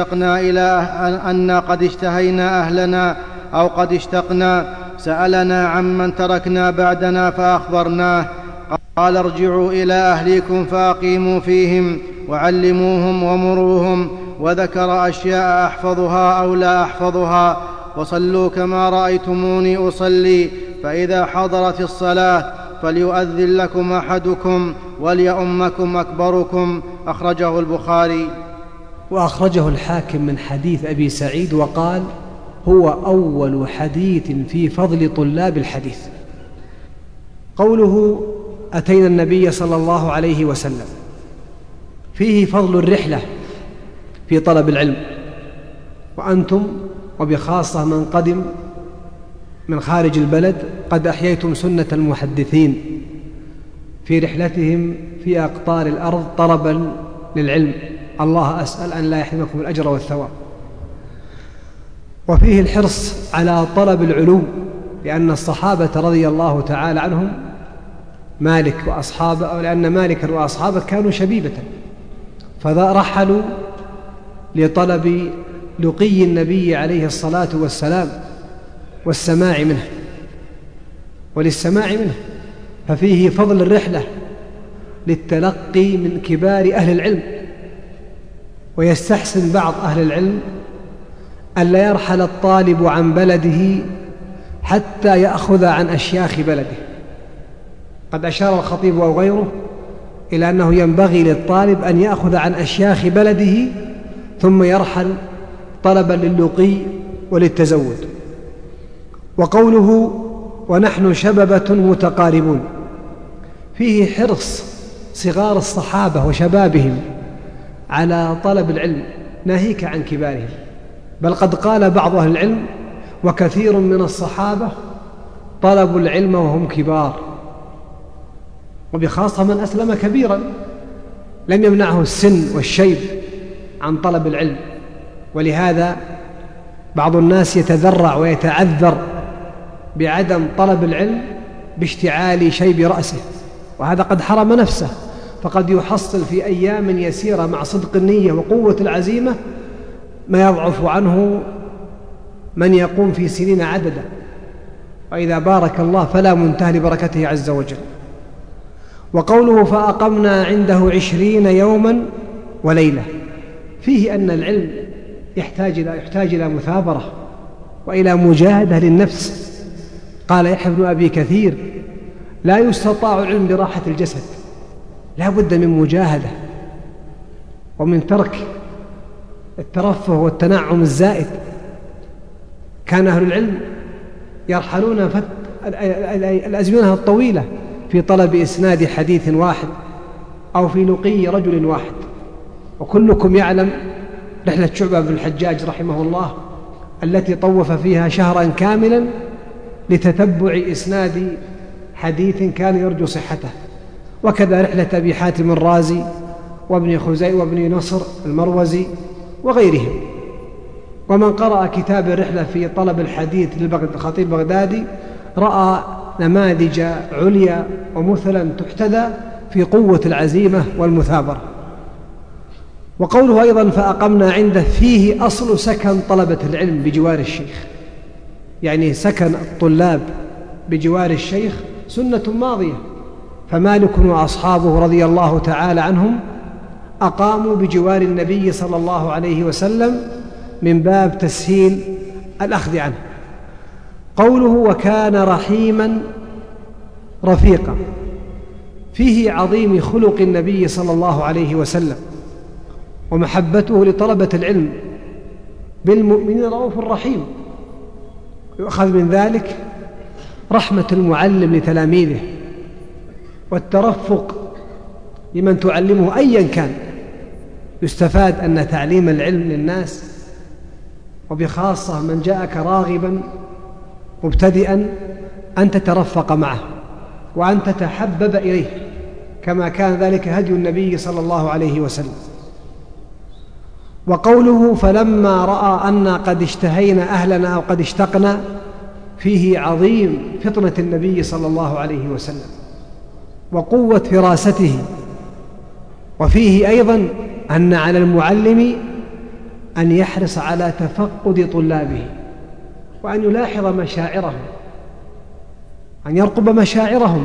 قد اشتهينا أهلنا أو قد اشتقنا سألنا عمن تركنا بعدنا فأخبرناه، قال: ارجعوا إلى أهليكم فأقيموا فيهم وعلموهم ومروهم، وذكر أشياء أحفظها أو لا أحفظها، وصلوا كما رأيتموني أصلي، فإذا حضرت الصلاة فليؤذن لكم أحدكم وليؤمكم أكبركم. أخرجه البخاري. وأخرجه الحاكم من حديث أبي سعيد وقال: هو أول حديث في فضل طلاب الحديث. قوله أتينا النبي صلى الله عليه وسلم فيه فضل الرحلة في طلب العلم، وأنتم وبخاصة من قدم من خارج البلد قد أحييتم سنة المحدثين في رحلتهم في أقطار الأرض طلبا للعلم. الله أسأل أن لا يحرمكم الأجر والثواب. وفيه الحرص على طلب العلوم، لأن الصحابة رضي الله تعالى عنهم مالك وأصحابه، أو لأن مالكا وأصحابه كانوا شبيبة، فرحلوا لطلب لقي النبي عليه الصلاة والسلام والسماع منه وللسماع منه. ففيه فضل الرحلة للتلقي من كبار أهل العلم، ويستحسن بعض أهل العلم ألا يرحل الطالب عن بلده حتى يأخذ عن أشياخ بلده. قد أشار الخطيب أو غيره إلى أنه ينبغي للطالب أن يأخذ عن أشياخ بلده ثم يرحل طلبا للقي وللتزود. وقوله ونحن شببة متقاربون فيه حرص صغار الصحابة وشبابهم على طلب العلم ناهيك عن كبارهم، بل قد قال بعض أهل العلم وكثير من الصحابة طلبوا العلم وهم كبار، وبخاصة من أسلم كبيرا لم يمنعه السن والشيب عن طلب العلم. ولهذا بعض الناس يتذرع ويتعذر بعدم طلب العلم باشتعال شيب رأسه، وهذا قد حرم نفسه، فقد يحصل في أيام يسيرة مع صدق النية وقوة العزيمة ما يضعف عنه من يقوم في سنين عددا، وإذا بارك الله فلا منتهى لبركته عز وجل. وقوله فأقمنا عنده 20 يوما وليلة فيه أن العلم يحتاج إلى مثابرة وإلى مجاهدة للنفس. قال يحيى بن أبي كثير لا يستطاع العلم براحة الجسد، لا بد من مجاهدة ومن ترك الترفه والتنعم الزائد. كان أهل العلم يرحلون الأزمنة الطويلة في طلب إسناد حديث واحد أو في لقي رجل واحد. وكلكم يعلم رحلة شعبة بن الحجاج رحمه الله التي طوف فيها شهرا كاملا لتتبع إسناد حديث كان يرجو صحته، وكذا رحلة أبي حاتم الرازي وابن خزي وابن نصر المروزي وغيرهم. ومن قرأ كتاب الرحلة في طلب الحديث للخطيب البغدادي رأى نماذج عليا ومثلا تحتذى في قوة العزيمة والمثابرة. وقوله أيضا فأقمنا عنده فيه أصل سكن طلبة العلم بجوار الشيخ، يعني سكن الطلاب بجوار الشيخ سنة ماضية، فمالك وأصحابه رضي الله تعالى عنهم أقاموا بجوار النبي صلى الله عليه وسلم من باب تسهيل الأخذ عنه. قوله وكان رحيما رفيقا فيه عظيم خلق النبي صلى الله عليه وسلم ومحبته لطلبة العلم بالمؤمنين رؤوف رحيم. يؤخذ من ذلك رحمة المعلم لتلاميذه والترفق لمن تعلمه أيا كان. يستفاد أن تعليم العلم للناس وبخاصة من جاءك راغبا مبتدئا أن تترفق معه وأن تتحبب إليه كما كان ذلك هدي النبي صلى الله عليه وسلم. وقوله فلما رأى أن قد اشتهينا أهلنا أو قد اشتقنا فيه عظيم فطنة النبي صلى الله عليه وسلم وقوة فراسته. وفيه أيضا أن على المعلم أن يحرص على تفقد طلابه وأن يلاحظ مشاعرهم، أن يرقب مشاعرهم،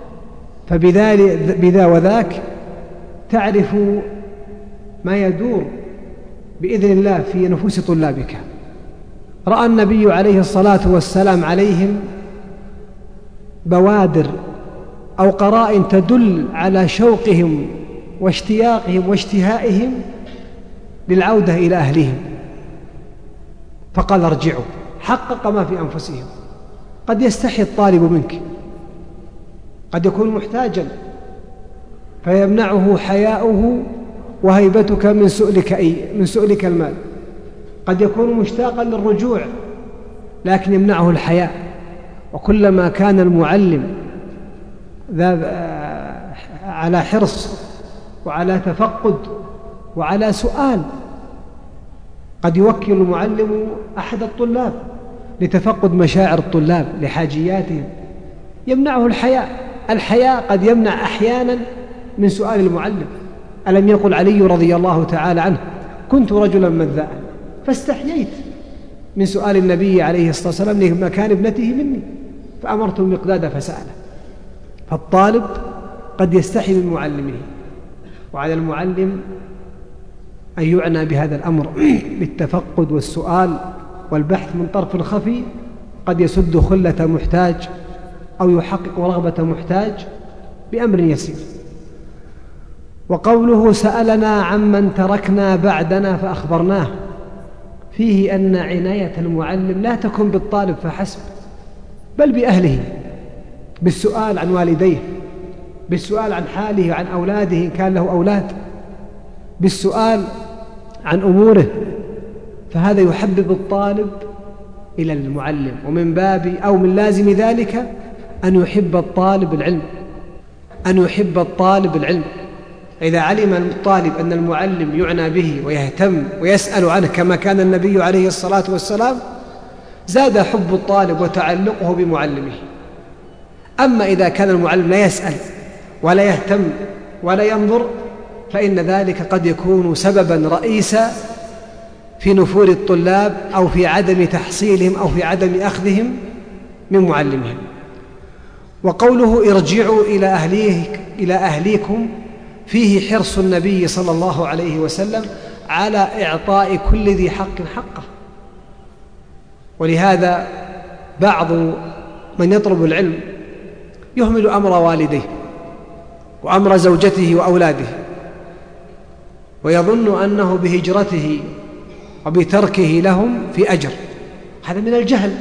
فبذا وذاك تعرف ما يدور بإذن الله في نفوس طلابك. رأى النبي عليه الصلاة والسلام عليهم بوادر أو قرائن تدل على شوقهم واشتياقهم واشتهائهم للعودة إلى أهلهم، فقال ارجعوا. حقق ما في أنفسهم. قد يستحي الطالب منك، قد يكون محتاجا فيمنعه حياؤه وهيبتك من سؤلك المال. قد يكون مشتاقا للرجوع لكن يمنعه الحياء. وكلما كان المعلم على حرص وعلى تفقد وعلى سؤال، قد يوكل المعلم أحد الطلاب لتفقد مشاعر الطلاب لحاجياتهم، يمنعه الحياء قد يمنع أحيانا من سؤال المعلم. ألم يقل علي رضي الله تعالى عنه كنت رجلا مذاء فاستحييت من سؤال النبي عليه الصلاة والسلام لمكان ابنته مني فأمرت المقداد فسأله. فالطالب قد يستحي من معلمه، وعلى المعلم أن يعنى بهذا الأمر بالتفقد والسؤال والبحث من طرف خفي قد يسد خلة محتاج أو يحقق رغبة محتاج بأمر يسير. وقوله سألنا عمن تركنا بعدنا فأخبرناه، فيه أن عناية المعلم لا تكن بالطالب فحسب، بل بأهله، بالسؤال عن والديه، بالسؤال عن حاله وعن أولاده إن كان له أولاد، بالسؤال عن أموره. فهذا يحبب الطالب إلى المعلم، ومن باب أو من لازم ذلك أن يحب الطالب العلم، أن يحب الطالب العلم. إذا علم الطالب أن المعلم يعنى به ويهتم ويسأل عنه كما كان النبي عليه الصلاة والسلام، زاد حب الطالب وتعلقه بمعلمه. أما إذا كان المعلم لا يسأل ولا يهتم ولا ينظر، فإن ذلك قد يكون سببا رئيسا في نفور الطلاب أو في عدم تحصيلهم أو في عدم أخذهم من معلمهم. وقوله ارجعوا إلى أهليكم فيه حرص النبي صلى الله عليه وسلم على إعطاء كل ذي حق حقه. ولهذا بعض من يطلب العلم يهمل أمر والديه وأمر زوجته وأولاده، ويظن أنه بهجرته وبتركه لهم في أجر. هذا من الجهل.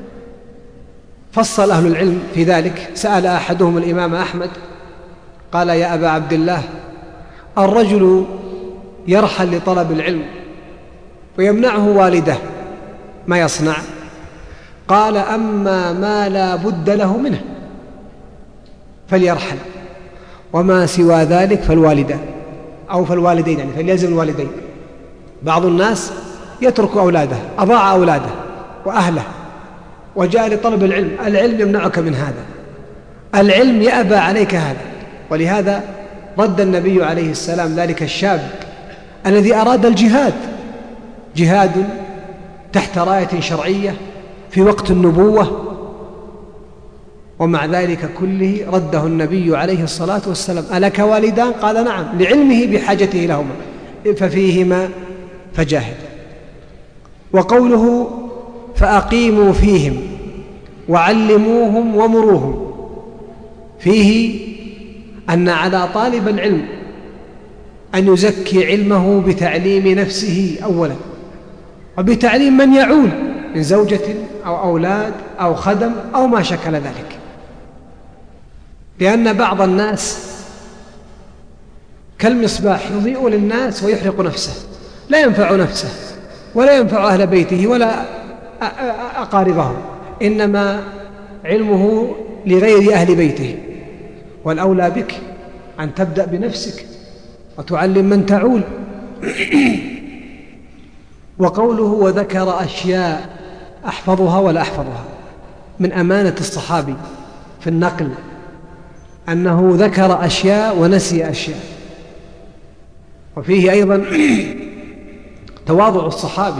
فصل أهل العلم في ذلك. سأل أحدهم الإمام أحمد قال: يا أبا عبد الله، الرجل يرحل لطلب العلم ويمنعه والده، ما يصنع؟ قال: أما ما لا بد له منه فليرحل، وما سوى ذلك فالوالدان أو فالوالدين، يعني فليلزم الوالدين. بعض الناس يترك أولاده، أضاع أولاده وأهله وجاء لطلب العلم. العلم يمنعك من هذا، العلم يأبى عليك هذا. ولهذا رد النبي عليه السلام ذلك الشاب الذي أراد الجهاد، جهاد تحت راية شرعية في وقت النبوة، ومع ذلك كله رده النبي عليه الصلاة والسلام. ألك والدان؟ قال: نعم، لعلمه بحاجته لهما، ففيهما فجاهد. وقوله فأقيموا فيهم وعلموهم ومروهم، فيه أن على طالب العلم أن يزكي علمه بتعليم نفسه أولا، وبتعليم من يعول من زوجة أو أولاد أو خدم أو ما شكل ذلك. لأن بعض الناس كالمصباح يضيء للناس ويحرق نفسه، لا ينفع نفسه ولا ينفع أهل بيته ولا أقاربه، إنما علمه لغير أهل بيته. والأولى بك أن تبدأ بنفسك وتعلم من تعول. وقوله وذكر أشياء أحفظها ولا أحفظها، من أمانة الصحابي في النقل أنه ذكر أشياء ونسي أشياء. وفيه أيضا تواضع الصحابي،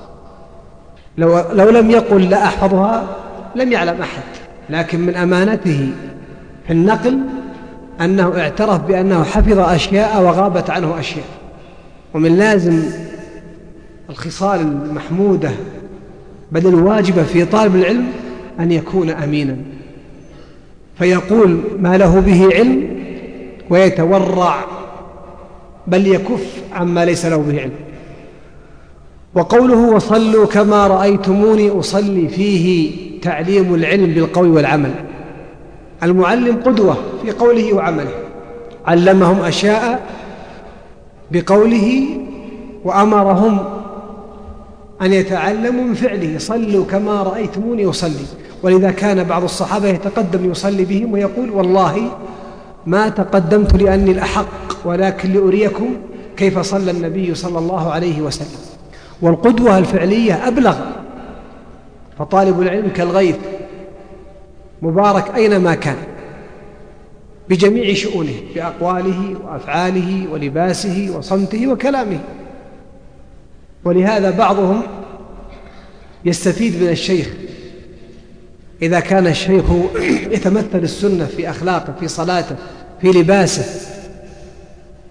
لو لم يقل لا أحفظها لم يعلم أحد، لكن من أمانته في النقل أنه اعترف بأنه حفظ أشياء وغابت عنه أشياء. ومن لازم الخصال المحمودة بل الواجبة في طالب العلم أن يكون أمينا، فيقول ما له به علم ويتورع، بل يكف عما ليس له به علم. وقوله وصلوا كما رأيتموني أصلي، فيه تعليم العلم بالقول والعمل. المعلم قدوة في قوله وعمله، علمهم أشياء بقوله وأمرهم أن يتعلموا من فعله. صلوا كما رأيتموني أصلي. ولذا كان بعض الصحابة يتقدم يصلي بهم ويقول والله ما تقدمت لأني الأحق، ولكن لأريكم كيف صلى النبي صلى الله عليه وسلم. والقدوة الفعلية أبلغ. فطالب العلم كالغيث مبارك أينما كان بجميع شؤونه، بأقواله وأفعاله ولباسه وصمته وكلامه. ولهذا بعضهم يستفيد من الشيخ إذا كان الشيخ يتمثل السنة في أخلاقه، في صلاته، في لباسه،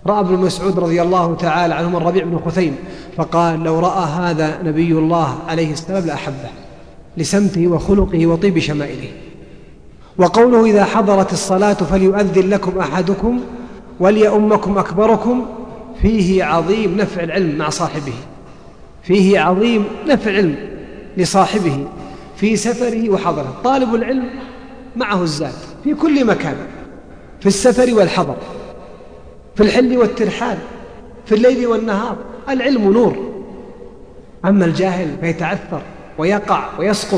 رأى ابن مسعود رضي الله تعالى عنه الربيع بن خثيم فقال: لو رأى هذا نبي الله عليه السلام لأحبه لسمته وخلقه وطيب شمائله. وقوله: إذا حضرت الصلاة فليؤذن لكم أحدكم وليؤمكم أكبركم، فيه عظيم نفع العلم مع صاحبه، فيه عظيم نفع العلم لصاحبه في سفره وحضره. طالب العلم معه الزاد في كل مكان، في السفر والحضر، في الحل والترحال، في الليل والنهار. العلم نور. أما الجاهل فيتعثر ويقع ويسقط،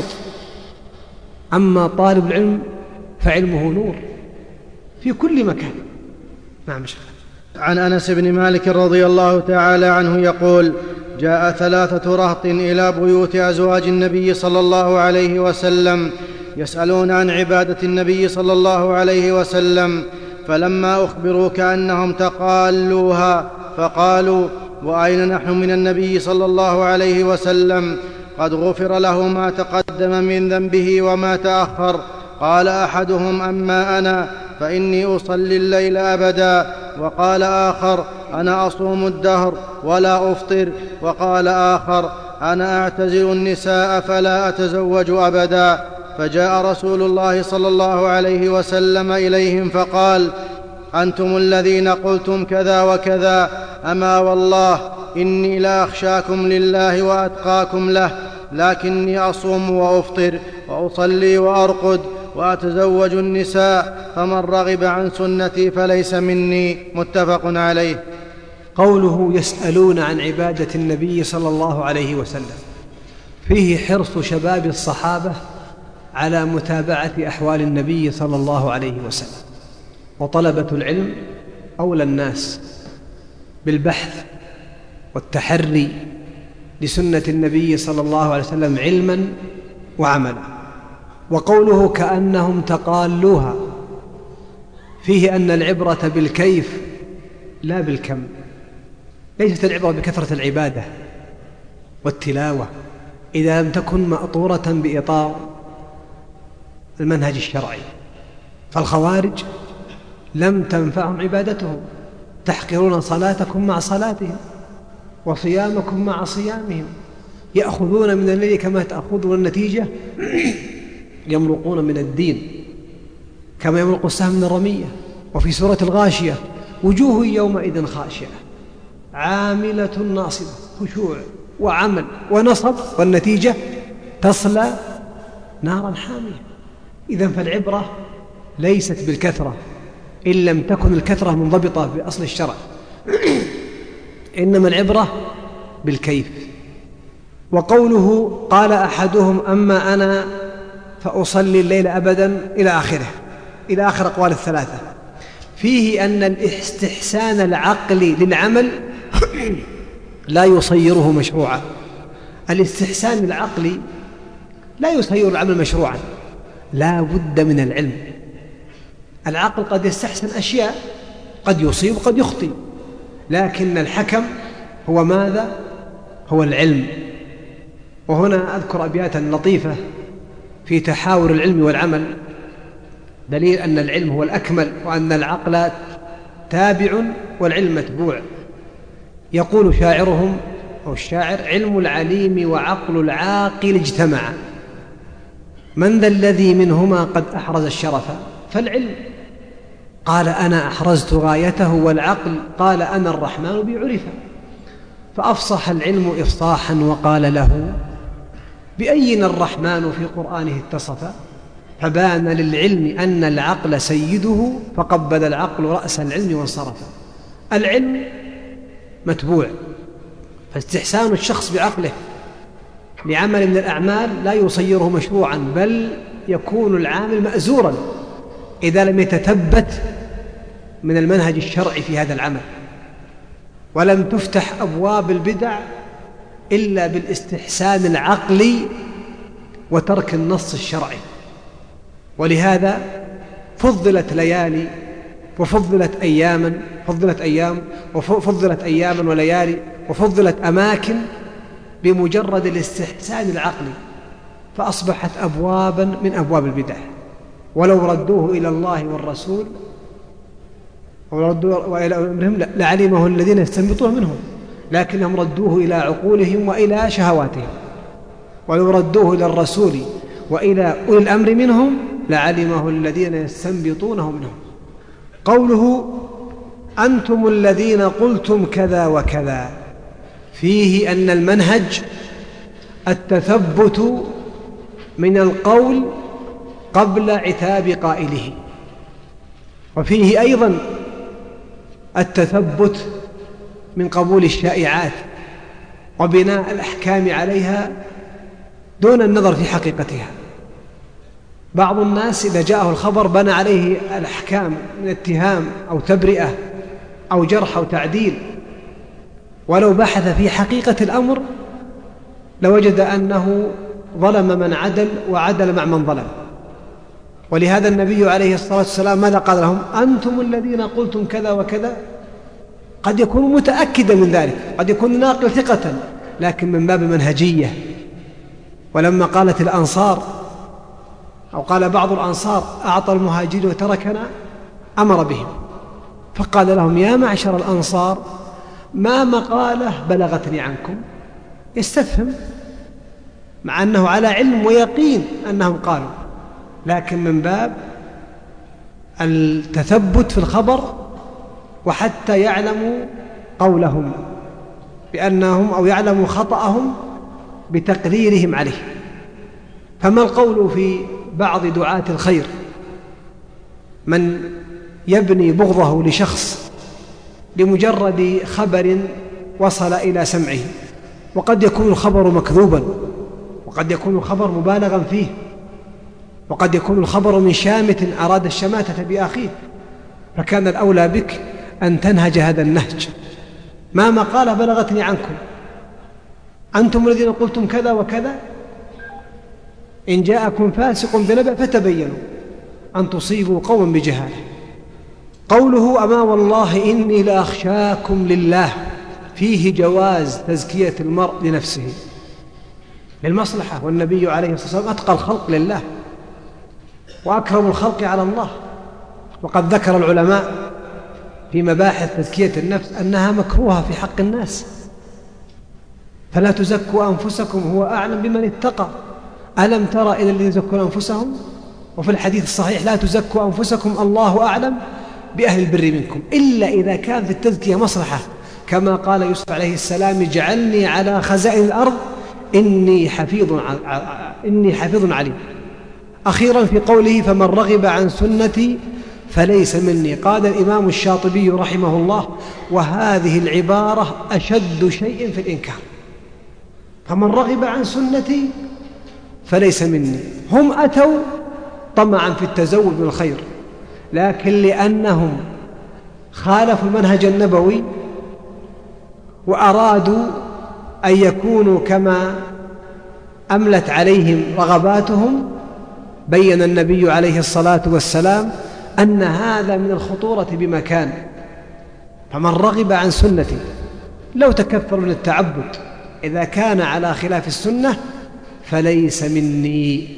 أما طالب العلم فعلمه نور في كل مكان. نعم شيخ. عن أنس بن مالك رضي الله تعالى عنه يقول: جاء 3 رهط إلى بيوت أزواج النبي صلى الله عليه وسلم يسألون عن عبادة النبي صلى الله عليه وسلم، فلما أخبروا كأنهم تقالوها، فقالوا: وأين نحن من النبي صلى الله عليه وسلم؟ قد غفر له ما تقدم من ذنبه وما تأخر. قال أحدهم: أما أنا فإني أصلي الليل أبدا. وقال آخر: أنا أصوم الدهر ولا أفطر. وقال آخر: أنا أعتزل النساء فلا أتزوج أبدا. فجاء رسول الله صلى الله عليه وسلم إليهم فقال: أنتم الذين قلتم كذا وكذا، أما والله إني لأخشاكم لله وأتقاكم له، لكني أصوم وأفطر وأصلي وأرقد وأتزوج النساء، فمن رغب عن سنتي فليس مني. متفق عليه. قوله: يسألون عن عبادة النبي صلى الله عليه وسلم، فيه حرص شباب الصحابة على متابعة أحوال النبي صلى الله عليه وسلم، وطلبة العلم أولى الناس بالبحث والتحري لسنة النبي صلى الله عليه وسلم علما وعملا. وقوله: كأنهم تقالوها، فيه أن العبرة بالكيف لا بالكم. ليست العبرة بكثرة العبادة والتلاوة إذا لم تكن مأطورة بإطار المنهج الشرعي. فالخوارج لم تنفعهم عبادتهم، تحقرون صلاتكم مع صلاتهم وصيامكم مع صيامهم، يأخذون من الليل كما تأخذون، النتيجة يمرقون من الدين كما يمرق السهم من الرمية. وفي سورة الغاشية: وجوه يومئذ خاشعة عاملة ناصبة، خشوع وعمل ونصب، والنتيجة تصلى نارا حامية. إذن فالعبرة ليست بالكثرة إن لم تكن الكثرة منضبطة بأصل الشرع، إنما العبرة بالكيف. وقوله: قال أحدهم: أما أنا فأصلي الليل أبدا، إلى آخر أقوال الثلاثة، فيه أن الاستحسان العقلي للعمل لا يصيره مشروعا. الاستحسان العقلي لا يصير العمل مشروعا، لا بد من العلم. العقل قد يستحسن أشياء، قد يصيب قد يخطئ، لكن الحكم هو ماذا؟ هو العلم. وهنا أذكر أبياتا لطيفة في تحاور العلم والعمل، دليل أن العلم هو الأكمل وأن العقل تابع والعلم متبوع. يقول شاعرهم أو الشاعر: علم العليم وعقل العاقل اجتمعا، من ذا الذي منهما قد أحرز الشرف؟ فالعلم قال: أنا أحرزت غايته، والعقل قال: أنا الرحمن بي عرفا. فأفصح العلم إفصاحا وقال له: بأين الرحمن في قرآنه اتصف؟ فبان للعلم أن العقل سيده، فقبل العقل رأس العلم وانصرف. العلم متبوع، فاستحسان الشخص بعقله لعمل من الأعمال لا يصيره مشروعا، بل يكون العامل مأزورا إذا لم يتثبت من المنهج الشرعي في هذا العمل. ولم تفتح أبواب البدع إلا بالاستحسان العقلي وترك النص الشرعي. ولهذا فضلت ليالي وفضلت أياما وليالي وفضلت أماكن بمجرد الاستحسان العقلي، فأصبحت أبوابا من أبواب البدع. ولو ردوه إلى الله والرسول وإلى أمرهم لعلمه الذين يستنبطون منهم، لكنهم ردوه إلى عقولهم وإلى شهواتهم. ولو ردوه إلى الرسول وإلى أولي الأمر منهم لعلمه الذين يستنبطونه منهم. قوله أنتم الذين قلتم كذا وكذا فيه أن المنهج التثبت من القول قبل عتاب قائله، وفيه أيضا التثبت من قبول الشائعات وبناء الأحكام عليها دون النظر في حقيقتها. بعض الناس إذا جاءه الخبر بنى عليه الأحكام من اتهام أو تبرئة أو جرح أو تعديل، ولو بحث في حقيقة الأمر لوجد أنه ظلم من عدل وعدل مع من ظلم. ولهذا النبي عليه الصلاة والسلام ماذا قال لهم؟ أنتم الذين قلتم كذا وكذا. قد يكون متأكدا من ذلك، قد يكون ناقل ثقة، لكن من باب منهجية. ولما قالت الأنصار أو قال بعض الأنصار أعطى المهاجرين وتركنا أمر بهم، فقال لهم يا معشر الأنصار ما مقالة بلغتني عنكم، يستفهم مع أنه على علم ويقين أنهم قالوا، لكن من باب التثبت في الخبر وحتى يعلموا قولهم بأنهم أو يعلموا خطأهم بتقريرهم عليه. فما القول في بعض دعاة الخير من يبني بغضه لشخص لمجرد خبر وصل إلى سمعه، وقد يكون الخبر مكذوبا، وقد يكون الخبر مبالغا فيه، وقد يكون الخبر من شامت أراد الشماتة بأخيه، فكان الأولى بك أن تنهج هذا النهج. ما مقالة بلغتني عنكم، أنتم الذين قلتم كذا وكذا، إن جاءكم فاسق بنبأ فتبينوا أن تصيبوا قوما بجهالة. قوله أما والله إني لأخشاكم لله فيه جواز تزكية المرء لنفسه للمصلحة، والنبي عليه الصلاة والسلام أتقى الخلق لله وأكرم الخلق على الله. وقد ذكر العلماء في مباحث تزكية النفس أنها مكروهة في حق الناس، فلا تزكوا أنفسكم هو أعلم بمن اتقى ألم ترى إلى الذين يزكون أنفسهم. وفي الحديث الصحيح لا تزكوا أنفسكم الله أعلم بأهل البر منكم، إلا إذا كان في التزكية مصلحة، كما قال يوسف عليه السلام اجعلني على خزائن الأرض إني حفيظ عليم. أخيرا في قوله فمن رغب عن سنتي فليس مني، قال الإمام الشاطبي رحمه الله وهذه العبارة أشد شيء في الإنكار. فمن رغب عن سنتي فليس مني، هم أتوا طمعا في التزود من الخير، لكن لأنهم خالفوا المنهج النبوي وأرادوا أن يكونوا كما أملت عليهم رغباتهم، بين النبي عليه الصلاة والسلام أن هذا من الخطورة بمكان. فمن رغب عن سنتي، لو تكثر من التعبد إذا كان على خلاف السنة فليس مني.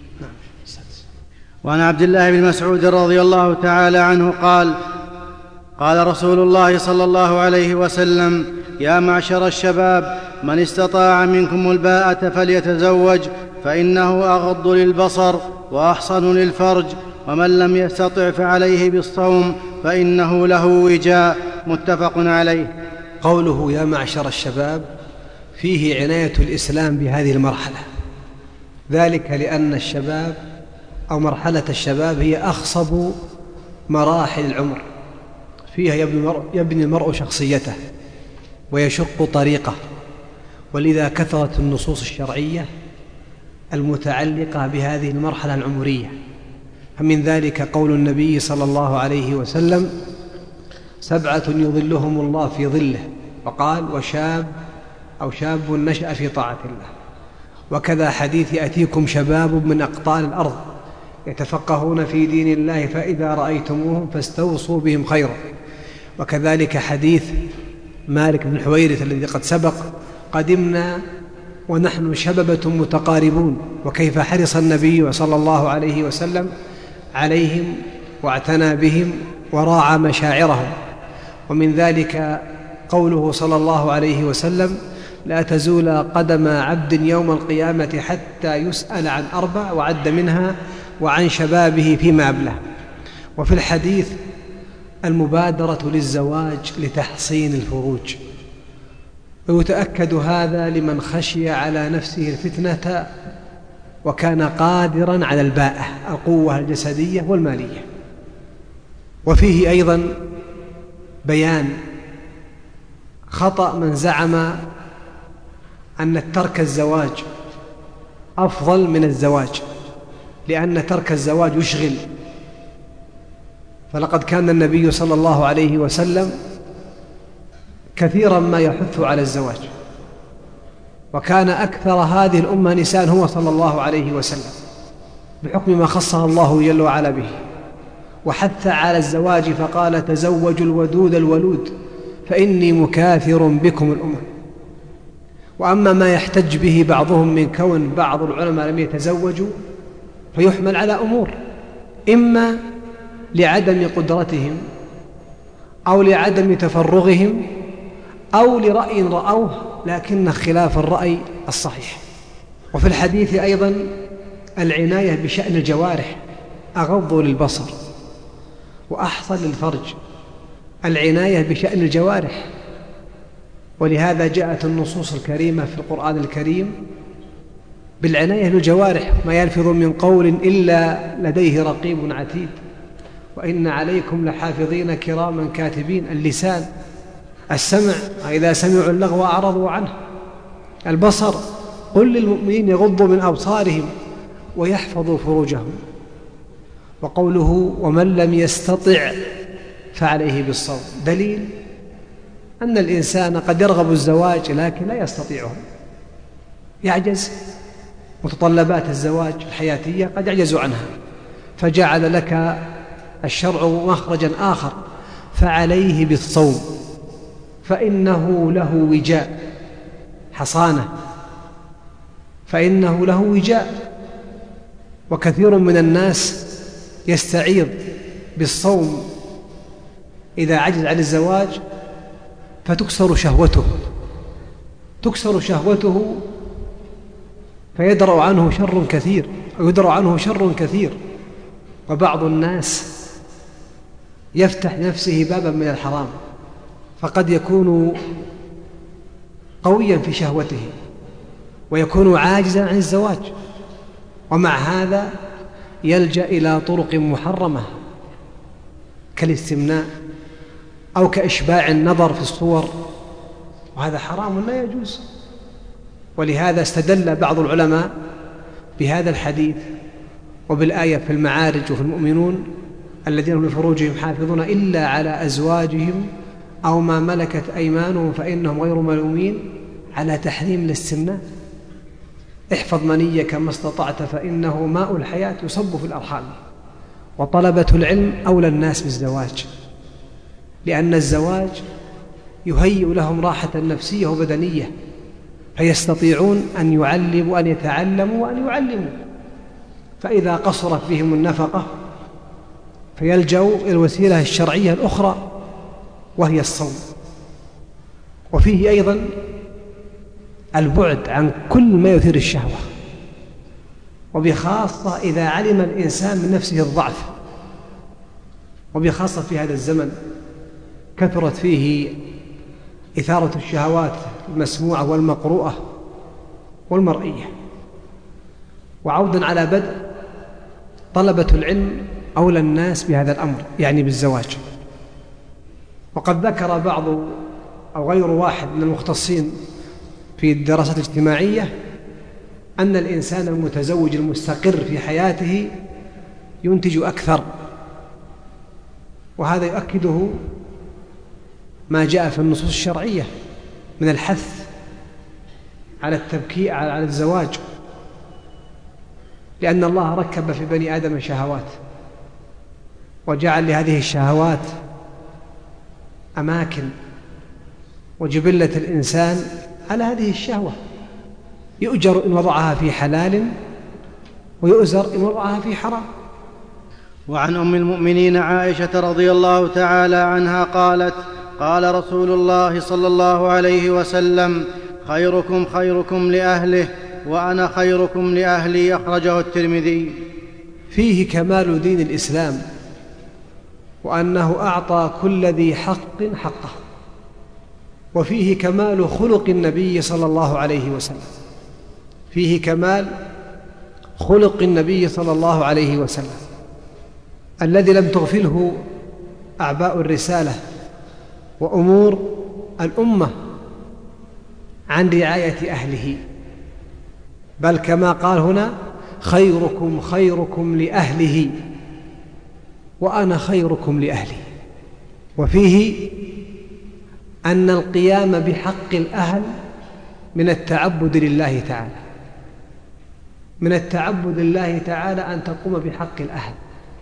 وعن عبد الله بن مسعود رضي الله تعالى عنه قال قال رسول الله صلى الله عليه وسلم يا معشر الشباب من استطاع منكم الباءة فليتزوج فإنه أغض للبصر وأحصن للفرج، ومن لم يستطع فعليه بالصوم فإنه له وجاء. متفق عليه. قوله يا معشر الشباب فيه عناية الإسلام بهذه المرحلة، ذلك لأن الشباب أو مرحلة الشباب هي أخصب مراحل العمر، فيها يبني المرء شخصيته ويشق طريقه، ولذا كثرت النصوص الشرعية المتعلقة بهذه المرحلة العمرية. فمن ذلك قول النبي صلى الله عليه وسلم 7 يظلهم الله في ظله، وقال وشاب أو شاب نشأ في طاعة الله. وكذا حديث يأتيكم شباب من أقطار الأرض يتفقهون في دين الله فإذا رأيتموهم فاستوصوا بهم خيرا. وكذلك حديث مالك بن حويرث الذي قد سبق قدمنا ونحن شببة متقاربون، وكيف حرص النبي صلى الله عليه وسلم عليهم واعتنى بهم وراعى مشاعرهم. ومن ذلك قوله صلى الله عليه وسلم: لا تزول قدم عبد يوم القيامة حتى يسأل عن 4، وعد منها: وعن شبابه فيما أبله. وفي الحديث: المبادرة للزواج لتحصين الفروج. ويتأكد هذا لمن خشي على نفسه الفتنة وكان قادرا على الباءة، القوة الجسدية والمالية. وفيه أيضا بيان خطأ من زعم أن ترك الزواج أفضل من الزواج، لأن ترك الزواج يشغل. فلقد كان النبي صلى الله عليه وسلم كثيرا ما يحث على الزواج، وكان أكثر هذه الأمة نساء هو صلى الله عليه وسلم، بحكم ما خصها الله جل وعلا به، وحث على الزواج فقال: تزوجوا الودود الولود فإني مكاثر بكم الأمم. وأما ما يحتج به بعضهم من كون بعض العلماء لم يتزوجوا فيحمل على أمور: إما لعدم قدرتهم، أو لعدم تفرغهم، أو لرأي رأوه لكن خلاف الرأي الصحيح. وفي الحديث أيضا العناية بشأن الجوارح، أغض للبصر وأحصن للفرج، العناية بشأن الجوارح. ولهذا جاءت النصوص الكريمة في القرآن الكريم بالعناية بالجوارح: ما يلفظ من قول إلا لديه رقيب عتيد، وإن عليكم لحافظين كراما كاتبين. اللسان، السمع، إذا سمعوا اللغو أعرضوا عنه. البصر: قل للمؤمنين يغضوا من أبصارهم ويحفظوا فروجهم. وقوله: ومن لم يستطع فعليه بالصوم، دليل أن الإنسان قد يرغب الزواج لكن لا يستطيعه، يعجز. متطلبات الزواج الحياتية قد يعجز عنها، فجعل لك الشرع مخرجا آخر: فعليه بالصوم فإنه له وجاء، حصانة، فإنه له وجاء. وكثير من الناس يستعيض بالصوم إذا عجز عن الزواج فتكسر شهوته، تكسر شهوته فيدرأ عنه شر كثير، أو يدرأ عنه شر كثير. وبعض الناس يفتح نفسه بابا من الحرام، فقد يكون قويا في شهوته ويكون عاجزا عن الزواج، ومع هذا يلجأ إلى طرق محرمة كالاستمناء أو كإشباع النظر في الصور، وهذا حرام لا يجوز. ولهذا استدل بعض العلماء بهذا الحديث وبالآية في المعارج وفي المؤمنون الذين هم لفروجهم حافظون إلا على أزواجهم أو ما ملكت أيمانهم فإنهم غير ملومين، على تحريم الاستمناء. احفظ منيك ما استطعت فإنه ماء الحياة يصب في الأرحام. وطلبة العلم أولى الناس بالزواج، لأن الزواج يهيئ لهم راحة نفسية وبدنية، فيستطيعون أن يعلموا، أن يتعلموا وأن يعلموا. فإذا قصرت بهم النفقة فيلجأوا إلى الوسيلة الشرعية الأخرى وهي الصوم. وفيه أيضا البعد عن كل ما يثير الشهوة، وبخاصة إذا علم الإنسان من نفسه الضعف، وبخاصة في هذا الزمن كثرت فيه إثارة الشهوات المسموعة والمقروءة والمرئية. وعودا على بدء، طلبة العلم أولى الناس بهذا الأمر، يعني بالزواج. وقد ذكر بعض أو غير واحد من المختصين في الدراسات الاجتماعية أن الإنسان المتزوج المستقر في حياته ينتج أكثر، وهذا يؤكده ما جاء في النصوص الشرعية من الحث على التبكير على الزواج، لأن الله ركب في بني آدم شهوات، وجعل لهذه الشهوات أماكن، وجبلة الإنسان على هذه الشهوة، يؤجر إن وضعها في حلال ويؤزر إن وضعها في حرام. وعن أم المؤمنين عائشة رضي الله تعالى عنها قالت: قال رسول الله صلى الله عليه وسلم: خيركم خيركم لأهله وأنا خيركم لأهلي. أخرجه الترمذي. فيه كمال دين الإسلام، وأنه أعطى كل ذي حق حقه، وفيه كمال خلق النبي صلى الله عليه وسلم، فيه كمال خلق النبي صلى الله عليه وسلم الذي لم تغفله أعباء الرسالة وأمور الأمة عن رعاية أهله، بل كما قال هنا: خيركم خيركم لأهله وأنا خيركم لأهلي. وفيه أن القيام بحق الأهل من التعبد لله تعالى، من التعبد لله تعالى أن تقوم بحق الأهل،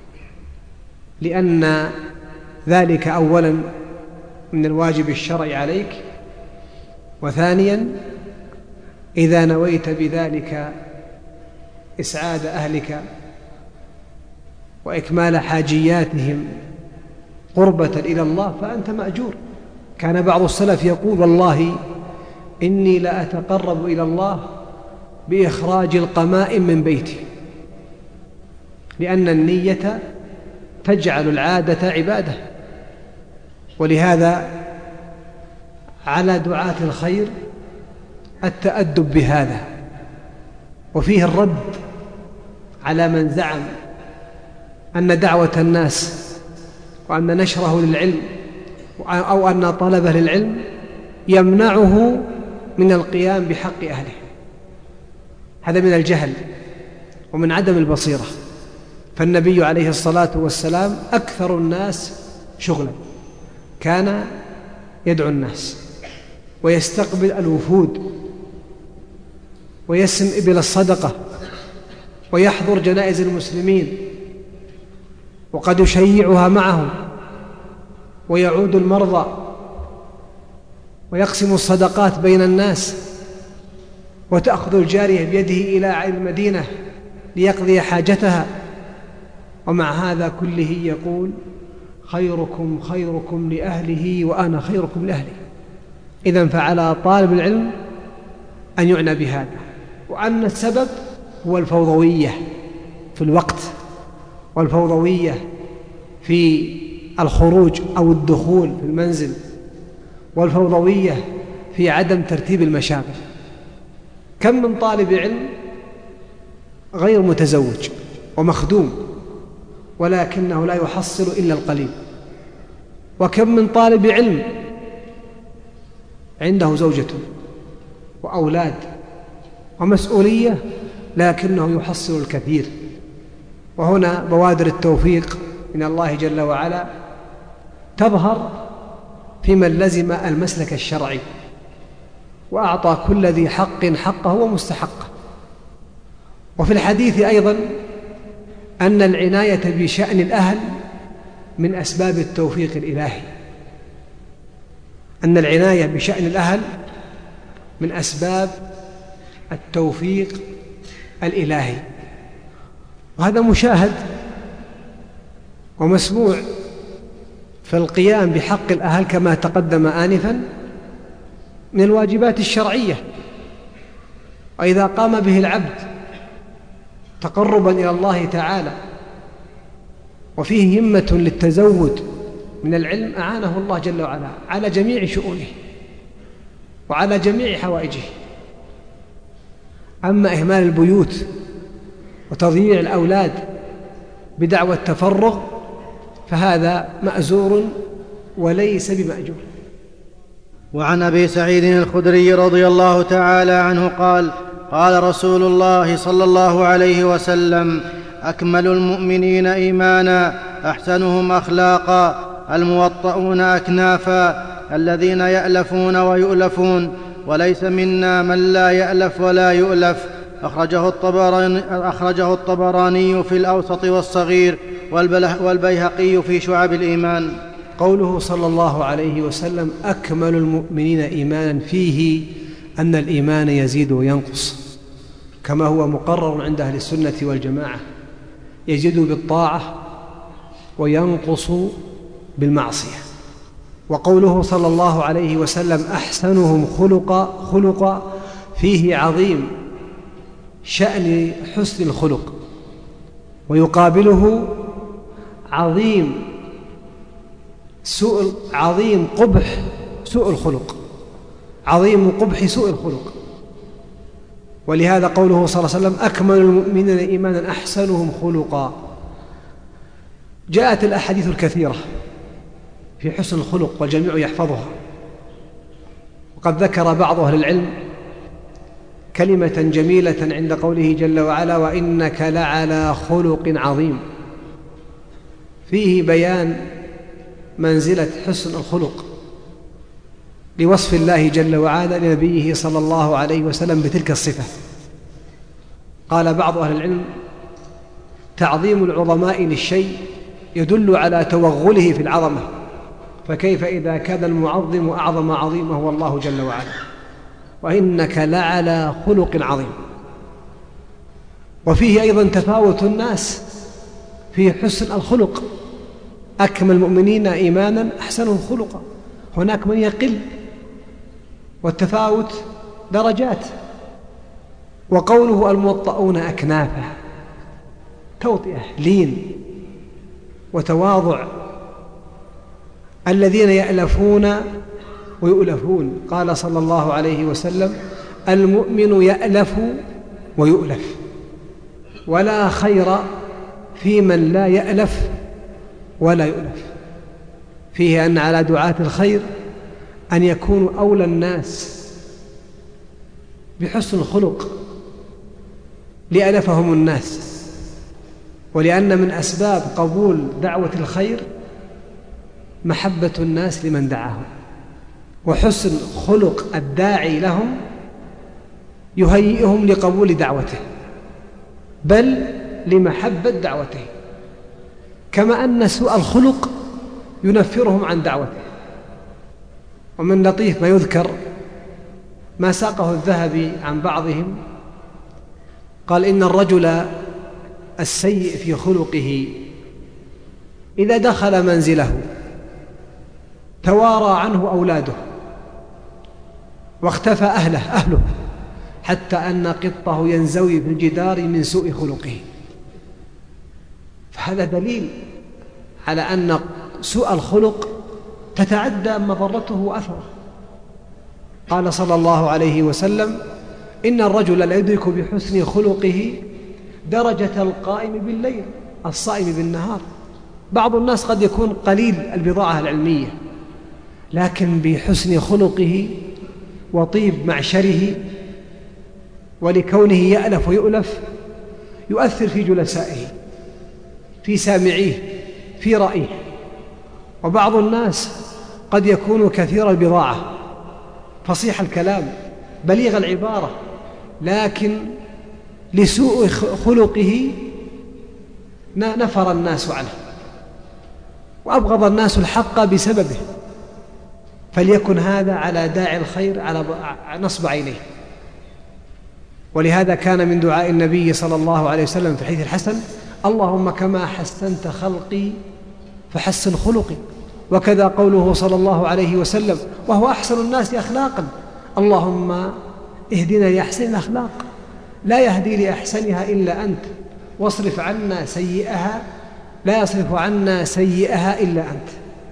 لأن ذلك أولا من الواجب الشرعي عليك، وثانيا إذا نويت بذلك إسعاد أهلك وإكمال حاجياتهم قربة إلى الله فأنت مأجور. كان بعض السلف يقول: والله إني لأتقرب إلى الله بإخراج القمائم من بيتي، لأن النية تجعل العادة عبادة. ولهذا على دعاة الخير التأدب بهذا، وفيه الرد على من زعم أن دعوة الناس وأن نشره للعلم أو أن طلبه للعلم يمنعه من القيام بحق أهله. هذا من الجهل ومن عدم البصيرة. فالنبي عليه الصلاة والسلام أكثر الناس شغلا، كان يدعو الناس ويستقبل الوفود ويسم إبل الصدقة ويحضر جنائز المسلمين وقد يشيعها معهم ويعود المرضى ويقسم الصدقات بين الناس، وتأخذ الجارية بيده إلى المدينة ليقضي حاجتها، ومع هذا كله يقول: خيركم خيركم لأهله وأنا خيركم لأهلي. إذن فعلى طالب العلم أن يعنى بهذا، وأن السبب هو الفوضوية في الوقت، والفوضوية في الخروج أو الدخول في المنزل، والفوضوية في عدم ترتيب المشاغل. كم من طالب علم غير متزوج ومخدوم ولكنه لا يحصل إلا القليل، وكم من طالب علم عنده زوجة وأولاد ومسؤولية لكنه يحصل الكثير. وهنا بوادر التوفيق من الله جل وعلا تظهر في من لزم المسلك الشرعي وأعطى كل ذي حق حقه ومستحقه. وفي الحديث أيضا أن العناية بشأن الأهل من أسباب التوفيق الإلهي، أن العناية بشأن الأهل من أسباب التوفيق الإلهي، وهذا مشاهد ومسموع في القيام بحق الأهل كما تقدم آنفا من الواجبات الشرعية. وإذا قام به العبد تقربا إلى الله تعالى وفيه همة للتزود من العلم أعانه الله جل وعلا على جميع شؤونه وعلى جميع حوائجه. أما إهمال البيوت وتضييع الأولاد بدعوى التفرغ فهذا مأزور وليس بمأجور. وعن أبي سعيد الخدري رضي الله تعالى عنه قال: قال رسول الله صلى الله عليه وسلم: أكمل المؤمنين إيمانا أحسنهم أخلاقا الموطؤون أكنافا الذين يألفون ويؤلفون، وليس منا من لا يألف ولا يؤلف. أخرجه الطبراني في الأوسط والصغير والبيهقي في شعب الإيمان. قوله صلى الله عليه وسلم أكمل المؤمنين إيمانا فيه أن الإيمان يزيد وينقص كما هو مقرر عند أهل السنة والجماعة، يزيد بالطاعة وينقص بالمعصية. وقوله صلى الله عليه وسلم أحسنهم خلقا فيه عظيم شأن حسن الخلق، ويقابله عظيم قبح سوء الخلق، عظيم قبح سوء الخلق. ولهذا قوله صلى الله عليه وسلم أكمل المؤمنين إيمانا أحسنهم خلقا. جاءت الأحاديث الكثيرة في حسن الخلق والجميع يحفظها، وقد ذكر بعض أهل العلم كلمة جميلة عند قوله جل وعلا وإنك لعلى خلق عظيم، فيه بيان منزلة حسن الخلق لوصف الله جل وعلا لنبيه صلى الله عليه وسلم بتلك الصفة. قال بعض أهل العلم تعظيم العظماء للشيء يدل على توغله في العظمة، فكيف إذا كان المعظم أعظم عظيم هو الله جل وعلا. وإنك لعلى خلق عظيم. وفيه أيضا تفاوت الناس في حسن الخلق، أكمل المؤمنين إيمانا أحسنهم خلقا، هناك من يقل، والتفاوت درجات. وقوله الموطؤون أكنافا، توطئة، لين وتواضع، الذين يألفون ويؤلفون. قال صلى الله عليه وسلم المؤمن يألف ويؤلف، ولا خير في من لا يألف ولا يؤلف. فيه أن على دعاة الخير أن يكونوا أولى الناس بحسن الخلق لألفهم الناس، ولأن من أسباب قبول دعوة الخير محبة الناس لمن دعاهم، وحسن خلق الداعي لهم يهيئهم لقبول دعوته بل لمحبة دعوته، كما أن سوء الخلق ينفرهم عن دعوته. ومن لطيف ما يذكر ما ساقه الذهبي عن بعضهم، قال إن الرجل السيء في خلقه إذا دخل منزله توارى عنه أولاده واختفى أهله حتى أن قطه ينزوي في الجدار من سوء خلقه. فهذا دليل على أن سوء الخلق تتعدى مضرته وأثره. قال صلى الله عليه وسلم إن الرجل لا يدرك بحسن خلقه درجة القائم بالليل الصائم بالنهار. بعض الناس قد يكون قليل البضاعة العلمية، لكن بحسن خلقه وطيب معشره ولكونه يألف ويؤلف يؤثر في جلسائه، في سامعيه، في رأيه. وبعض الناس قد يكون كثير البضاعة، فصيح الكلام، بليغ العبارة، لكن لسوء خلقه نفر الناس عنه وأبغض الناس الحق بسببه. فليكن هذا على داعي الخير على نصب عينيه. ولهذا كان من دعاء النبي صلى الله عليه وسلم في الحديث الحسن اللهم كما حسنت خلقي فحسن خلقي. وكذا قوله صلى الله عليه وسلم وهو أحسن الناس أخلاقا اللهم اهدنا لأحسن الأخلاق لا يهدي لأحسنها إلا أنت واصرف عنا سيئها لا يصرف عنا سيئها إلا أنت.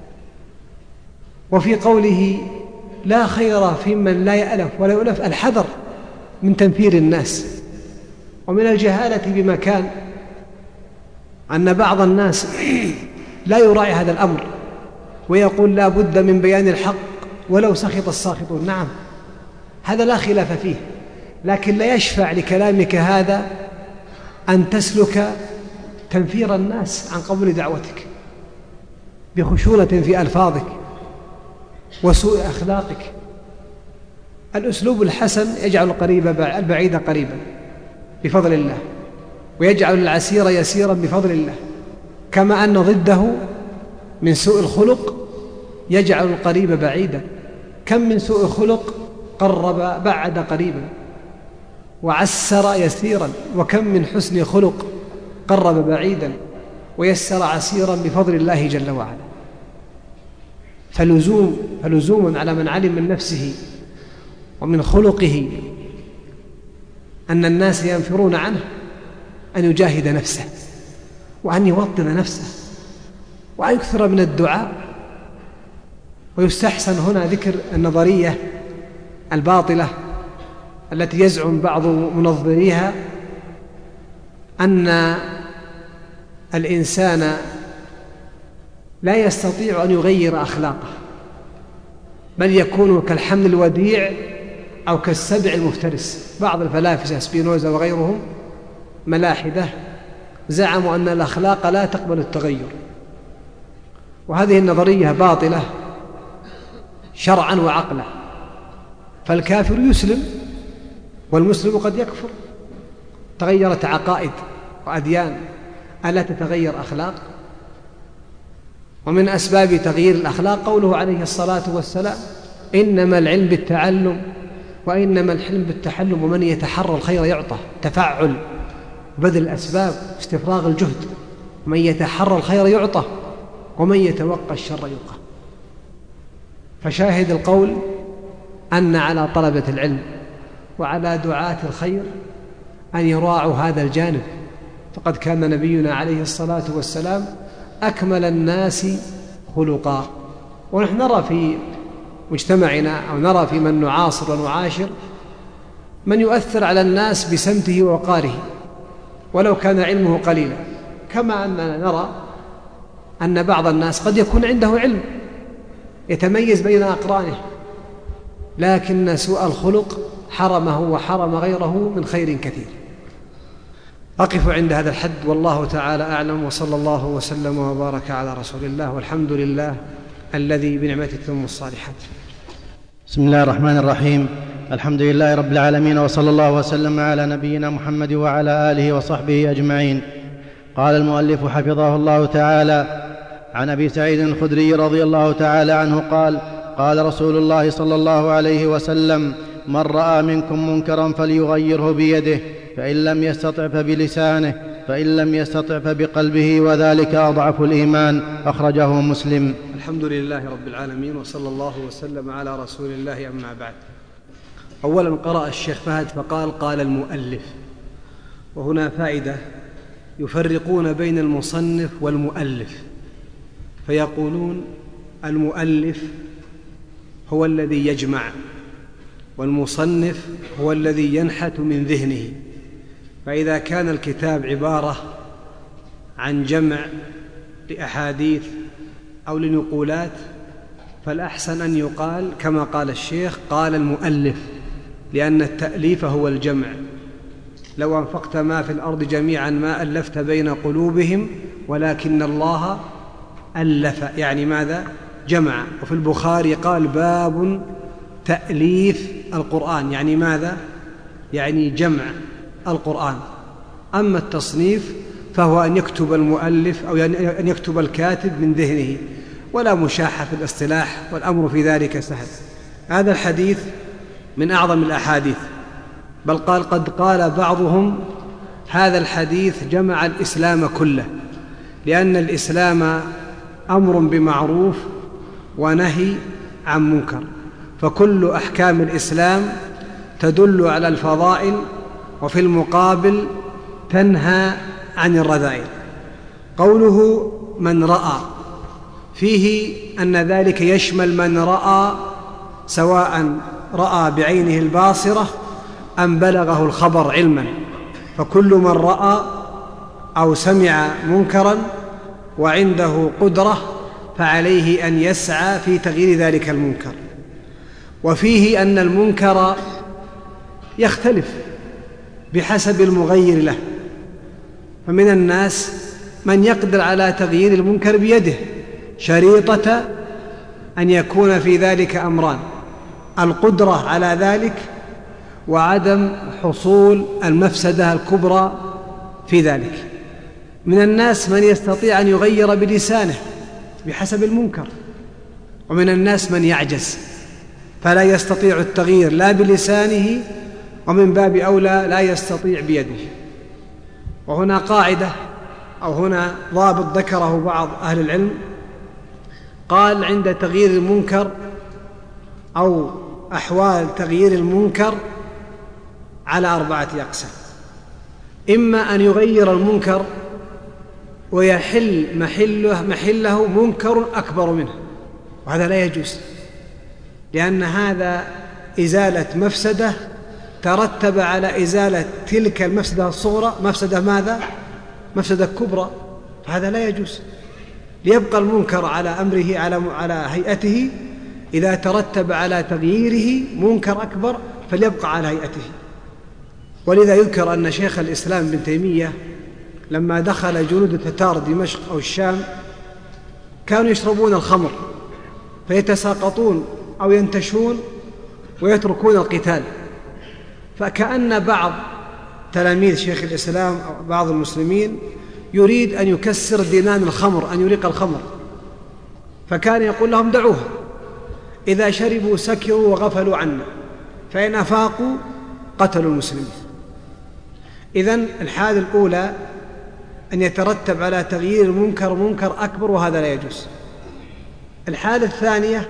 وفي قوله لا خير في من لا يألف ولا يؤلف الحذر من تنفير الناس ومن الجهالة بمكان، أن بعض الناس لا يراعي هذا الأمر ويقول لا بد من بيان الحق ولو سخط الساخطون. نعم هذا لا خلاف فيه، لكن لا يشفع لكلامك هذا أن تسلك تنفير الناس عن قبول دعوتك بخشونة في ألفاظك وسوء أخلاقك. الأسلوب الحسن يجعل البعيد قريبا بفضل الله، ويجعل العسير يسيرا بفضل الله، كما أن ضده من سوء الخلق يجعل القريب بعيدا. كم من سوء خلق قرب بعد قريبا وعسر يسيرا، وكم من حسن خلق قرب بعيدا ويسر عسيرا بفضل الله جل وعلا. فلزوم على من علم من نفسه ومن خلقه أن الناس ينفرون عنه أن يجاهد نفسه وأن يوطن نفسه وأن يكثر من الدعاء. ويستحسن هنا ذكر النظرية الباطلة التي يزعم بعض منظريها أن الإنسان لا يستطيع أن يغير أخلاقه، بل يكون كالحمل الوديع أو كالسبع المفترس. بعض الفلاسفة سبينوزا وغيرهم ملاحدة زعموا أن الأخلاق لا تقبل التغير، وهذه النظرية باطلة شرعا وعقلا. فالكافر يسلم والمسلم قد يكفر. تغيرت عقائد وأديان، ألا تتغير أخلاق؟ ومن أسباب تغيير الأخلاق قوله عليه الصلاة والسلام: إنما العلم بالتعلم وإنما الحلم بالتحلم، ومن يتحرى الخير يعطى. تفعل بذل الأسباب، استفراغ الجهد. من يتحرى الخير يعطى ومن يتوقى الشر يلقى. فشاهد القول أن على طلبة العلم وعلى دعاة الخير أن يراعوا هذا الجانب، فقد كان نبينا عليه الصلاة والسلام أكمل الناس خلقا. ونحن نرى في مجتمعنا أو نرى في من نعاصر ونعاشر من يؤثر على الناس بسمته ووقاره ولو كان علمه قليلا، كما أننا نرى أن بعض الناس قد يكون عنده علم يتميز بين أقرانه، لكن سوء الخلق حرمه وحرم غيره من خير كثير. أقف عند هذا الحد، والله تعالى أعلم، وصلى الله وسلم وبارك على رسول الله، والحمد لله الذي بنعمته تتم الصالحات. بسم الله الرحمن الرحيم. الحمد لله رب العالمين، وصلى الله وسلم على نبينا محمد وعلى آله وصحبه أجمعين. قال المؤلف حفظه الله تعالى: عن أبي سعيد الخدري رضي الله تعالى عنه قال: قال رسول الله صلى الله عليه وسلم: من رأى منكم منكرا فليغيره بيده، فإن لم يستطع فبلسانه، فإن لم يستطع فبقلبه، وذلك أضعف الإيمان. أخرجه مسلم. الحمد لله رب العالمين، وصلى الله وسلم على رسول الله. أما بعد، أولا قرأ الشيخ فهد فقال: قال المؤلف. وهنا فائدة: يفرقون بين المصنف والمؤلف، فيقولون المؤلف هو الذي يجمع، والمصنف هو الذي ينحت من ذهنه. فإذا كان الكتاب عبارة عن جمع لأحاديث أو لنقولات، فالأحسن أن يقال كما قال الشيخ: قال المؤلف، لأن التأليف هو الجمع. لو أنفقت ما في الأرض جميعا ما ألفت بين قلوبهم ولكن الله ألف، يعني ماذا؟ جمع. وفي البخاري قال: باب تأليف القرآن، يعني ماذا؟ يعني جمع القرآن. أما التصنيف فهو أن يكتب المؤلف أو أن يكتب الكاتب من ذهنه، ولا مشاحة في الاصطلاح، والأمر في ذلك سهل. هذا الحديث من أعظم الأحاديث، بل قد قال بعضهم: هذا الحديث جمع الإسلام كله، لأن الإسلام أمر بمعروف ونهي عن منكر، فكل أحكام الإسلام تدل على الفضائل، وفي المقابل تنهى عن الرذائل. قوله من رأى فيه أن ذلك يشمل من رأى، سواء رأى بعينه الباصرة أم بلغه الخبر علما، فكل من رأى أو سمع منكرا وعنده قدرة فعليه أن يسعى في تغيير ذلك المنكر. وفيه أن المنكر يختلف بحسب المغير له، فمن الناس من يقدر على تغيير المنكر بيده، شريطة أن يكون في ذلك أمران: القدرة على ذلك وعدم حصول المفسدة الكبرى في ذلك. من الناس من يستطيع أن يغير بلسانه بحسب المنكر، ومن الناس من يعجز فلا يستطيع التغيير لا بلسانه، ومن باب أولى لا يستطيع بيده. وهنا قاعدة أو هنا ضابط ذكره بعض أهل العلم، قال عند تغيير المنكر أو أحوال تغيير المنكر على 4 أقسام: إما أن يغير المنكر ويحل محله منكر أكبر منه، وهذا لا يجوز، لأن هذا إزالة مفسدة ترتب على إزالة تلك المفسدة الصغرى مفسدة ماذا؟ مفسدة كبرى، فهذا لا يجوز. ليبقى المنكر على أمره على هيئته، إذا ترتب على تغييره منكر أكبر فليبقى على هيئته. ولذا يذكر أن شيخ الإسلام ابن تيمية لما دخل جنود التتار دمشق أو الشام كانوا يشربون الخمر فيتساقطون أو ينتشون ويتركون القتال، فكأن بعض تلاميذ شيخ الإسلام أو بعض المسلمين يريد أن يكسر دينان الخمر، أن يريق الخمر، فكان يقول لهم: دعوها، إذا شربوا سكروا وغفلوا عنا، فإن أفاقوا قتلوا المسلمين. إذن الحالة الأولى أن يترتب على تغيير المنكر منكر أكبر، وهذا لا يجوز. الحالة الثانية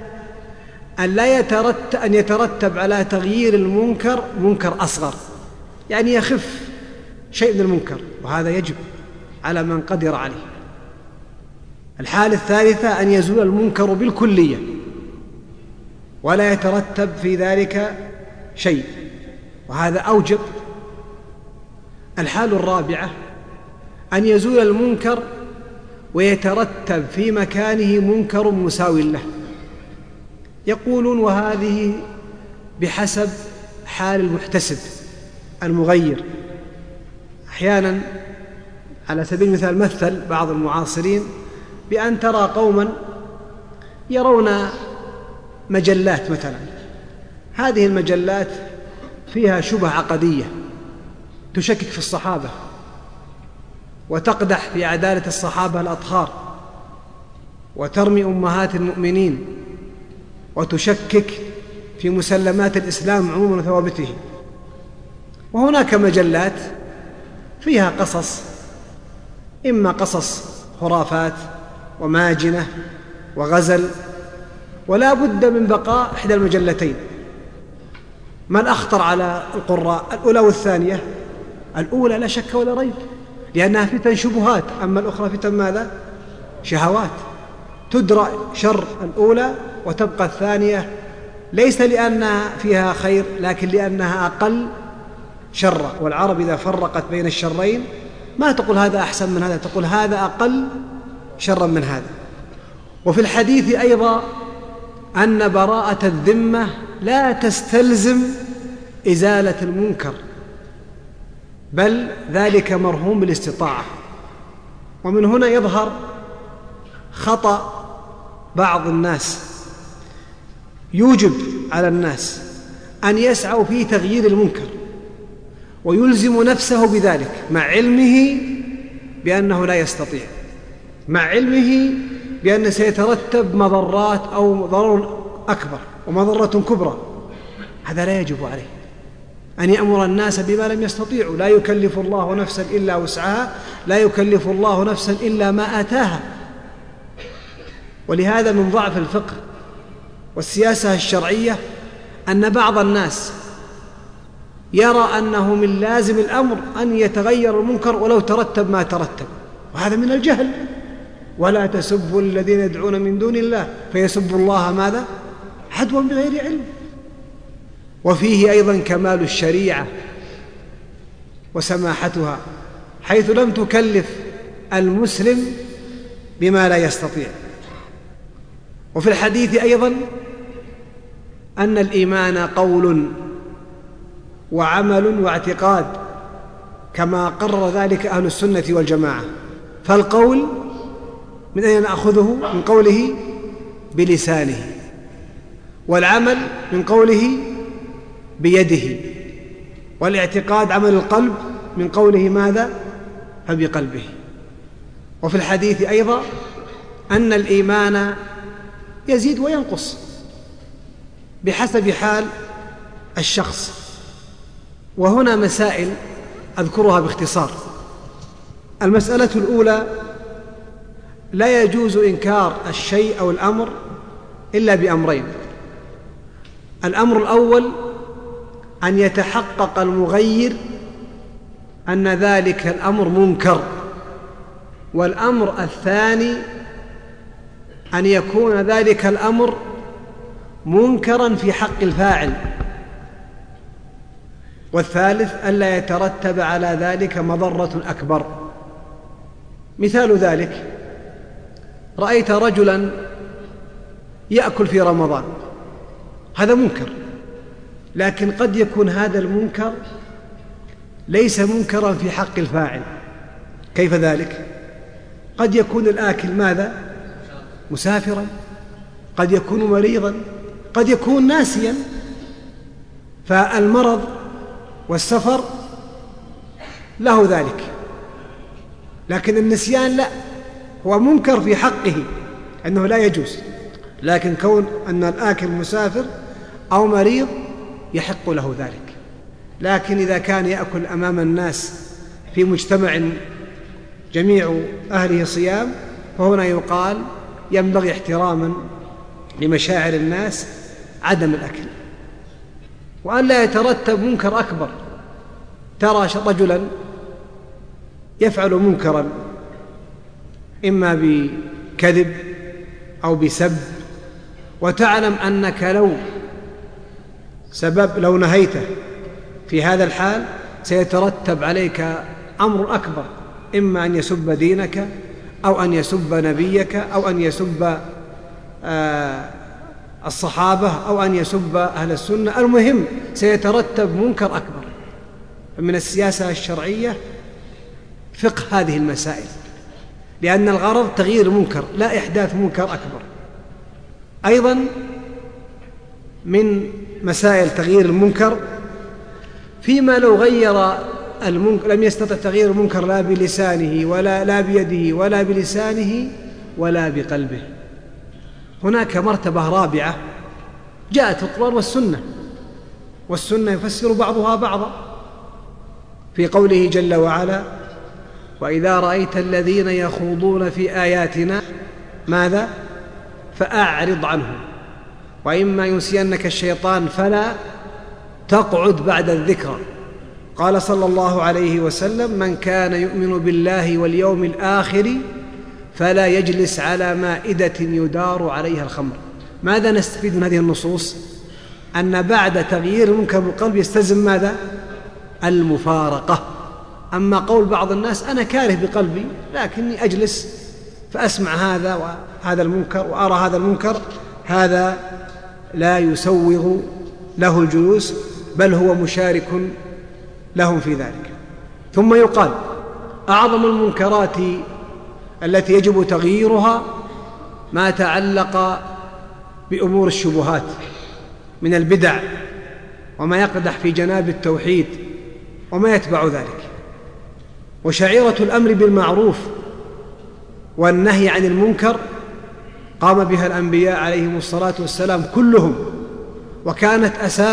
أن يترتب على تغيير المنكر منكر أصغر، يعني يخف شيء من المنكر، وهذا يجب على من قدر عليه. الحالة الثالثة أن يزول المنكر بالكلية ولا يترتب في ذلك شيء، وهذا أوجب. الحالة الرابعة أن يزول المنكر ويترتب في مكانه منكر مساو له. يقولون وهذه بحسب حال المحتسب المغير. أحيانا على سبيل المثال مثل بعض المعاصرين بأن ترى قوما يرون مجلات مثلا، هذه المجلات فيها شبه عقدية تشكك في الصحابة وتقدح في عدالة الصحابة الأطهار وترمي أمهات المؤمنين وتشكك في مسلمات الإسلام عموما وثوابته. وهناك مجلات فيها قصص، إما قصص خرافات وماجنة وغزل، ولا بد من بقاء إحدى المجلتين. ما الأخطر على القراء، الأولى والثانية؟ الأولى لا شك ولا ريب، لأنها فتن شبهات، أما الأخرى فتن ماذا؟ شهوات. تدرأ شر الأولى وتبقى الثانية، ليس لأنها فيها خير لكن لأنها أقل شرا. والعرب إذا فرقت بين الشرين ما تقول هذا أحسن من هذا، تقول هذا أقل شرا من هذا. وفي الحديث أيضا أن براءة الذمة لا تستلزم إزالة المنكر، بل ذلك مرهون بالاستطاعة. ومن هنا يظهر خطأ بعض الناس، يوجب على الناس أن يسعوا في تغيير المنكر ويلزم نفسه بذلك مع علمه بأنه لا يستطيع، مع علمه بأن سيترتب مضرات أو ضرر أكبر ومضرة كبرى. هذا لا يجب عليه أن يأمر الناس بما لم يستطيعوا. لا يكلف الله نفسا إلا وسعها، لا يكلف الله نفسا إلا ما آتاها. ولهذا من ضعف الفقه والسياسة الشرعية أن بعض الناس يرى أنه من لازم الأمر أن يتغير المنكر ولو ترتب ما ترتب، وهذا من الجهل. ولا تسبوا الذين يدعون من دون الله فيسبوا الله ماذا؟ عدوا بغير علم. وفيه أيضا كمال الشريعة وسماحتها، حيث لم تكلف المسلم بما لا يستطيع. وفي الحديث أيضا أن الإيمان قول وعمل واعتقاد، كما قرر ذلك أهل السنة والجماعة. فالقول من أين نأخذه؟ من قوله بلسانه، والعمل من قوله بيده، والاعتقاد عمل القلب من قوله ماذا؟ فبقلبه. وفي الحديث أيضا أن الإيمان يزيد وينقص بحسب حال الشخص. وهنا مسائل أذكرها باختصار. المسألة الأولى: لا يجوز إنكار الشيء أو الأمر إلا بأمرين. الأمر الأول أن يتحقق المغير أن ذلك الأمر منكر، والأمر الثاني أن يكون ذلك الأمر منكرا في حق الفاعل، والثالث ألا يترتب على ذلك مضرة أكبر. مثال ذلك: رأيت رجلا يأكل في رمضان، هذا منكر، لكن قد يكون هذا المنكر ليس منكرا في حق الفاعل. كيف ذلك؟ قد يكون الآكل ماذا؟ مسافرا، قد يكون مريضا، قد يكون ناسيا، فالمرض والسفر له ذلك، لكن النسيان لا، هو منكر في حقه أنه لا يجوز، لكن كون أن الآكل مسافر أو مريض يحق له ذلك. لكن إذا كان يأكل أمام الناس في مجتمع جميع أهله صيام، فهنا يقال ينبغي احتراما لمشاعر الناس عدم الأكل، وأن لا يترتب منكر أكبر. ترى رجلا يفعل منكرا إما بكذب أو بسب، وتعلم أنك لو نهيته في هذا الحال سيترتب عليك أمر أكبر، إما أن يسب دينك أو أن يسب نبيك أو أن يسب الصحابة أو أن يسب أهل السنة، المهم سيترتب منكر أكبر. من السياسة الشرعية فقه هذه المسائل، لأن الغرض تغيير المنكر لا إحداث منكر أكبر. أيضا من مسائل تغيير المنكر فيما لو غير المنكر لم يستطع تغيير المنكر لا بلسانه ولا لا بيده ولا بلسانه ولا بقلبه. هناك مرتبة رابعة جاءت القرآن والسنة يفسر بعضها بعضا، في قوله جل وعلا: وإذا رأيت الذين يخوضون في آياتنا ماذا؟ فأعرض عنهم، وإما ينسينك الشيطان فلا تقعد بعد الذكرى. قال صلى الله عليه وسلم: من كان يؤمن بالله واليوم الآخر فلا يجلس على مائدة يدار عليها الخمر. ماذا نستفيد من هذه النصوص؟ أن بعد تغيير المنكر بالقلب يستلزم ماذا؟ المفارقة. أما قول بعض الناس: أنا كاره بقلبي لكني أجلس فأسمع هذا وهذا المنكر وأرى هذا المنكر، هذا لا يسوغ له الجلوس، بل هو مشارك لهم في ذلك. ثم يقال: أعظم المنكرات التي يجب تغييرها ما تعلق بأمور الشبهات من البدع وما يقدح في جناب التوحيد وما يتبع ذلك. وشعيرة الأمر بالمعروف والنهي عن المنكر قام بها الأنبياء عليهم الصلاة والسلام كلهم، وكانت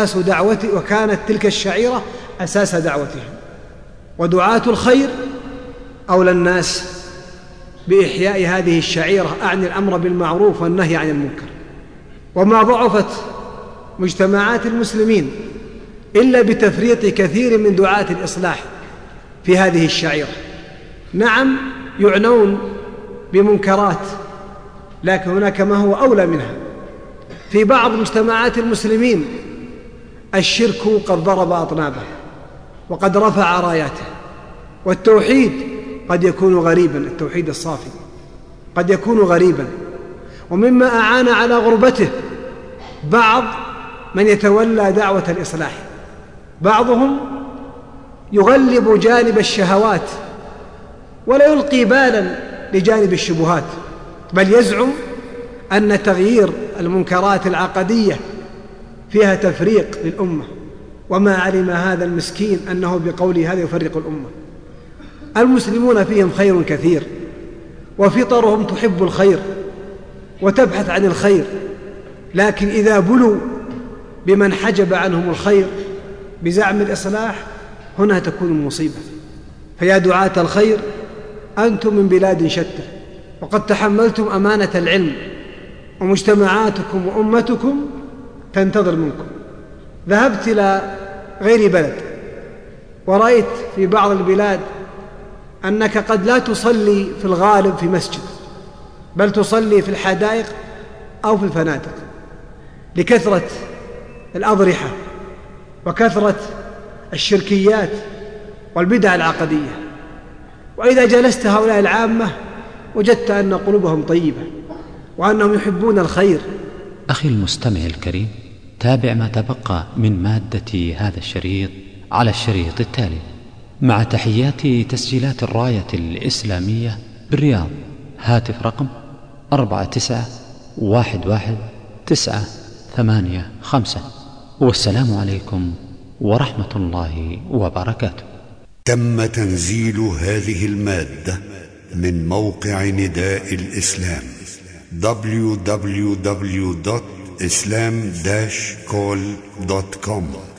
تلك الشعيرة أساس دعوتهم. ودعاة الخير أولى الناس بإحياء هذه الشعيرة، أعني الأمر بالمعروف والنهي عن المنكر. وما ضعفت مجتمعات المسلمين إلا بتفريط كثير من دعاة الإصلاح في هذه الشعيرة. نعم يعنون بمنكرات، لكن هناك ما هو أولى منها. في بعض مجتمعات المسلمين الشرك قد ضرب أطنابه وقد رفع راياته، والتوحيد قد يكون غريبا، التوحيد الصافي قد يكون غريبا. ومما أعان على غربته بعض من يتولى دعوة الإصلاح، بعضهم يغلب جانب الشهوات ولا يلقي بالا لجانب الشبهات، بل يزعم أن تغيير المنكرات العقدية فيها تفريق للأمة، وما علم هذا المسكين أنه بقوله هذا يفرق الأمة. المسلمون فيهم خير كثير، وفطرهم تحب الخير وتبحث عن الخير، لكن إذا بلوا بمن حجب عنهم الخير بزعم الإصلاح هنا تكون المصيبة. فيا دعاة الخير أنتم من بلاد شتى، وقد تحملتم أمانة العلم، ومجتمعاتكم وأمتكم تنتظر منكم. ذهبت إلى غير بلد ورأيت في بعض البلاد أنك قد لا تصلي في الغالب في مسجد، بل تصلي في الحدائق أو في الفنادق لكثرة الأضرحة وكثرة الشركيات والبدع العقدية. وإذا جلست هؤلاء العامة وجدت أن قلوبهم طيبة وأنهم يحبون الخير. أخي المستمع الكريم، تابع ما تبقى من مادة هذا الشريط على الشريط التالي، مع تحيات تسجيلات الراية الإسلامية بالرياض. هاتف رقم 49111985. والسلام عليكم ورحمة الله وبركاته. تم تنزيل هذه المادة من موقع نداء الإسلام www.islam-call.com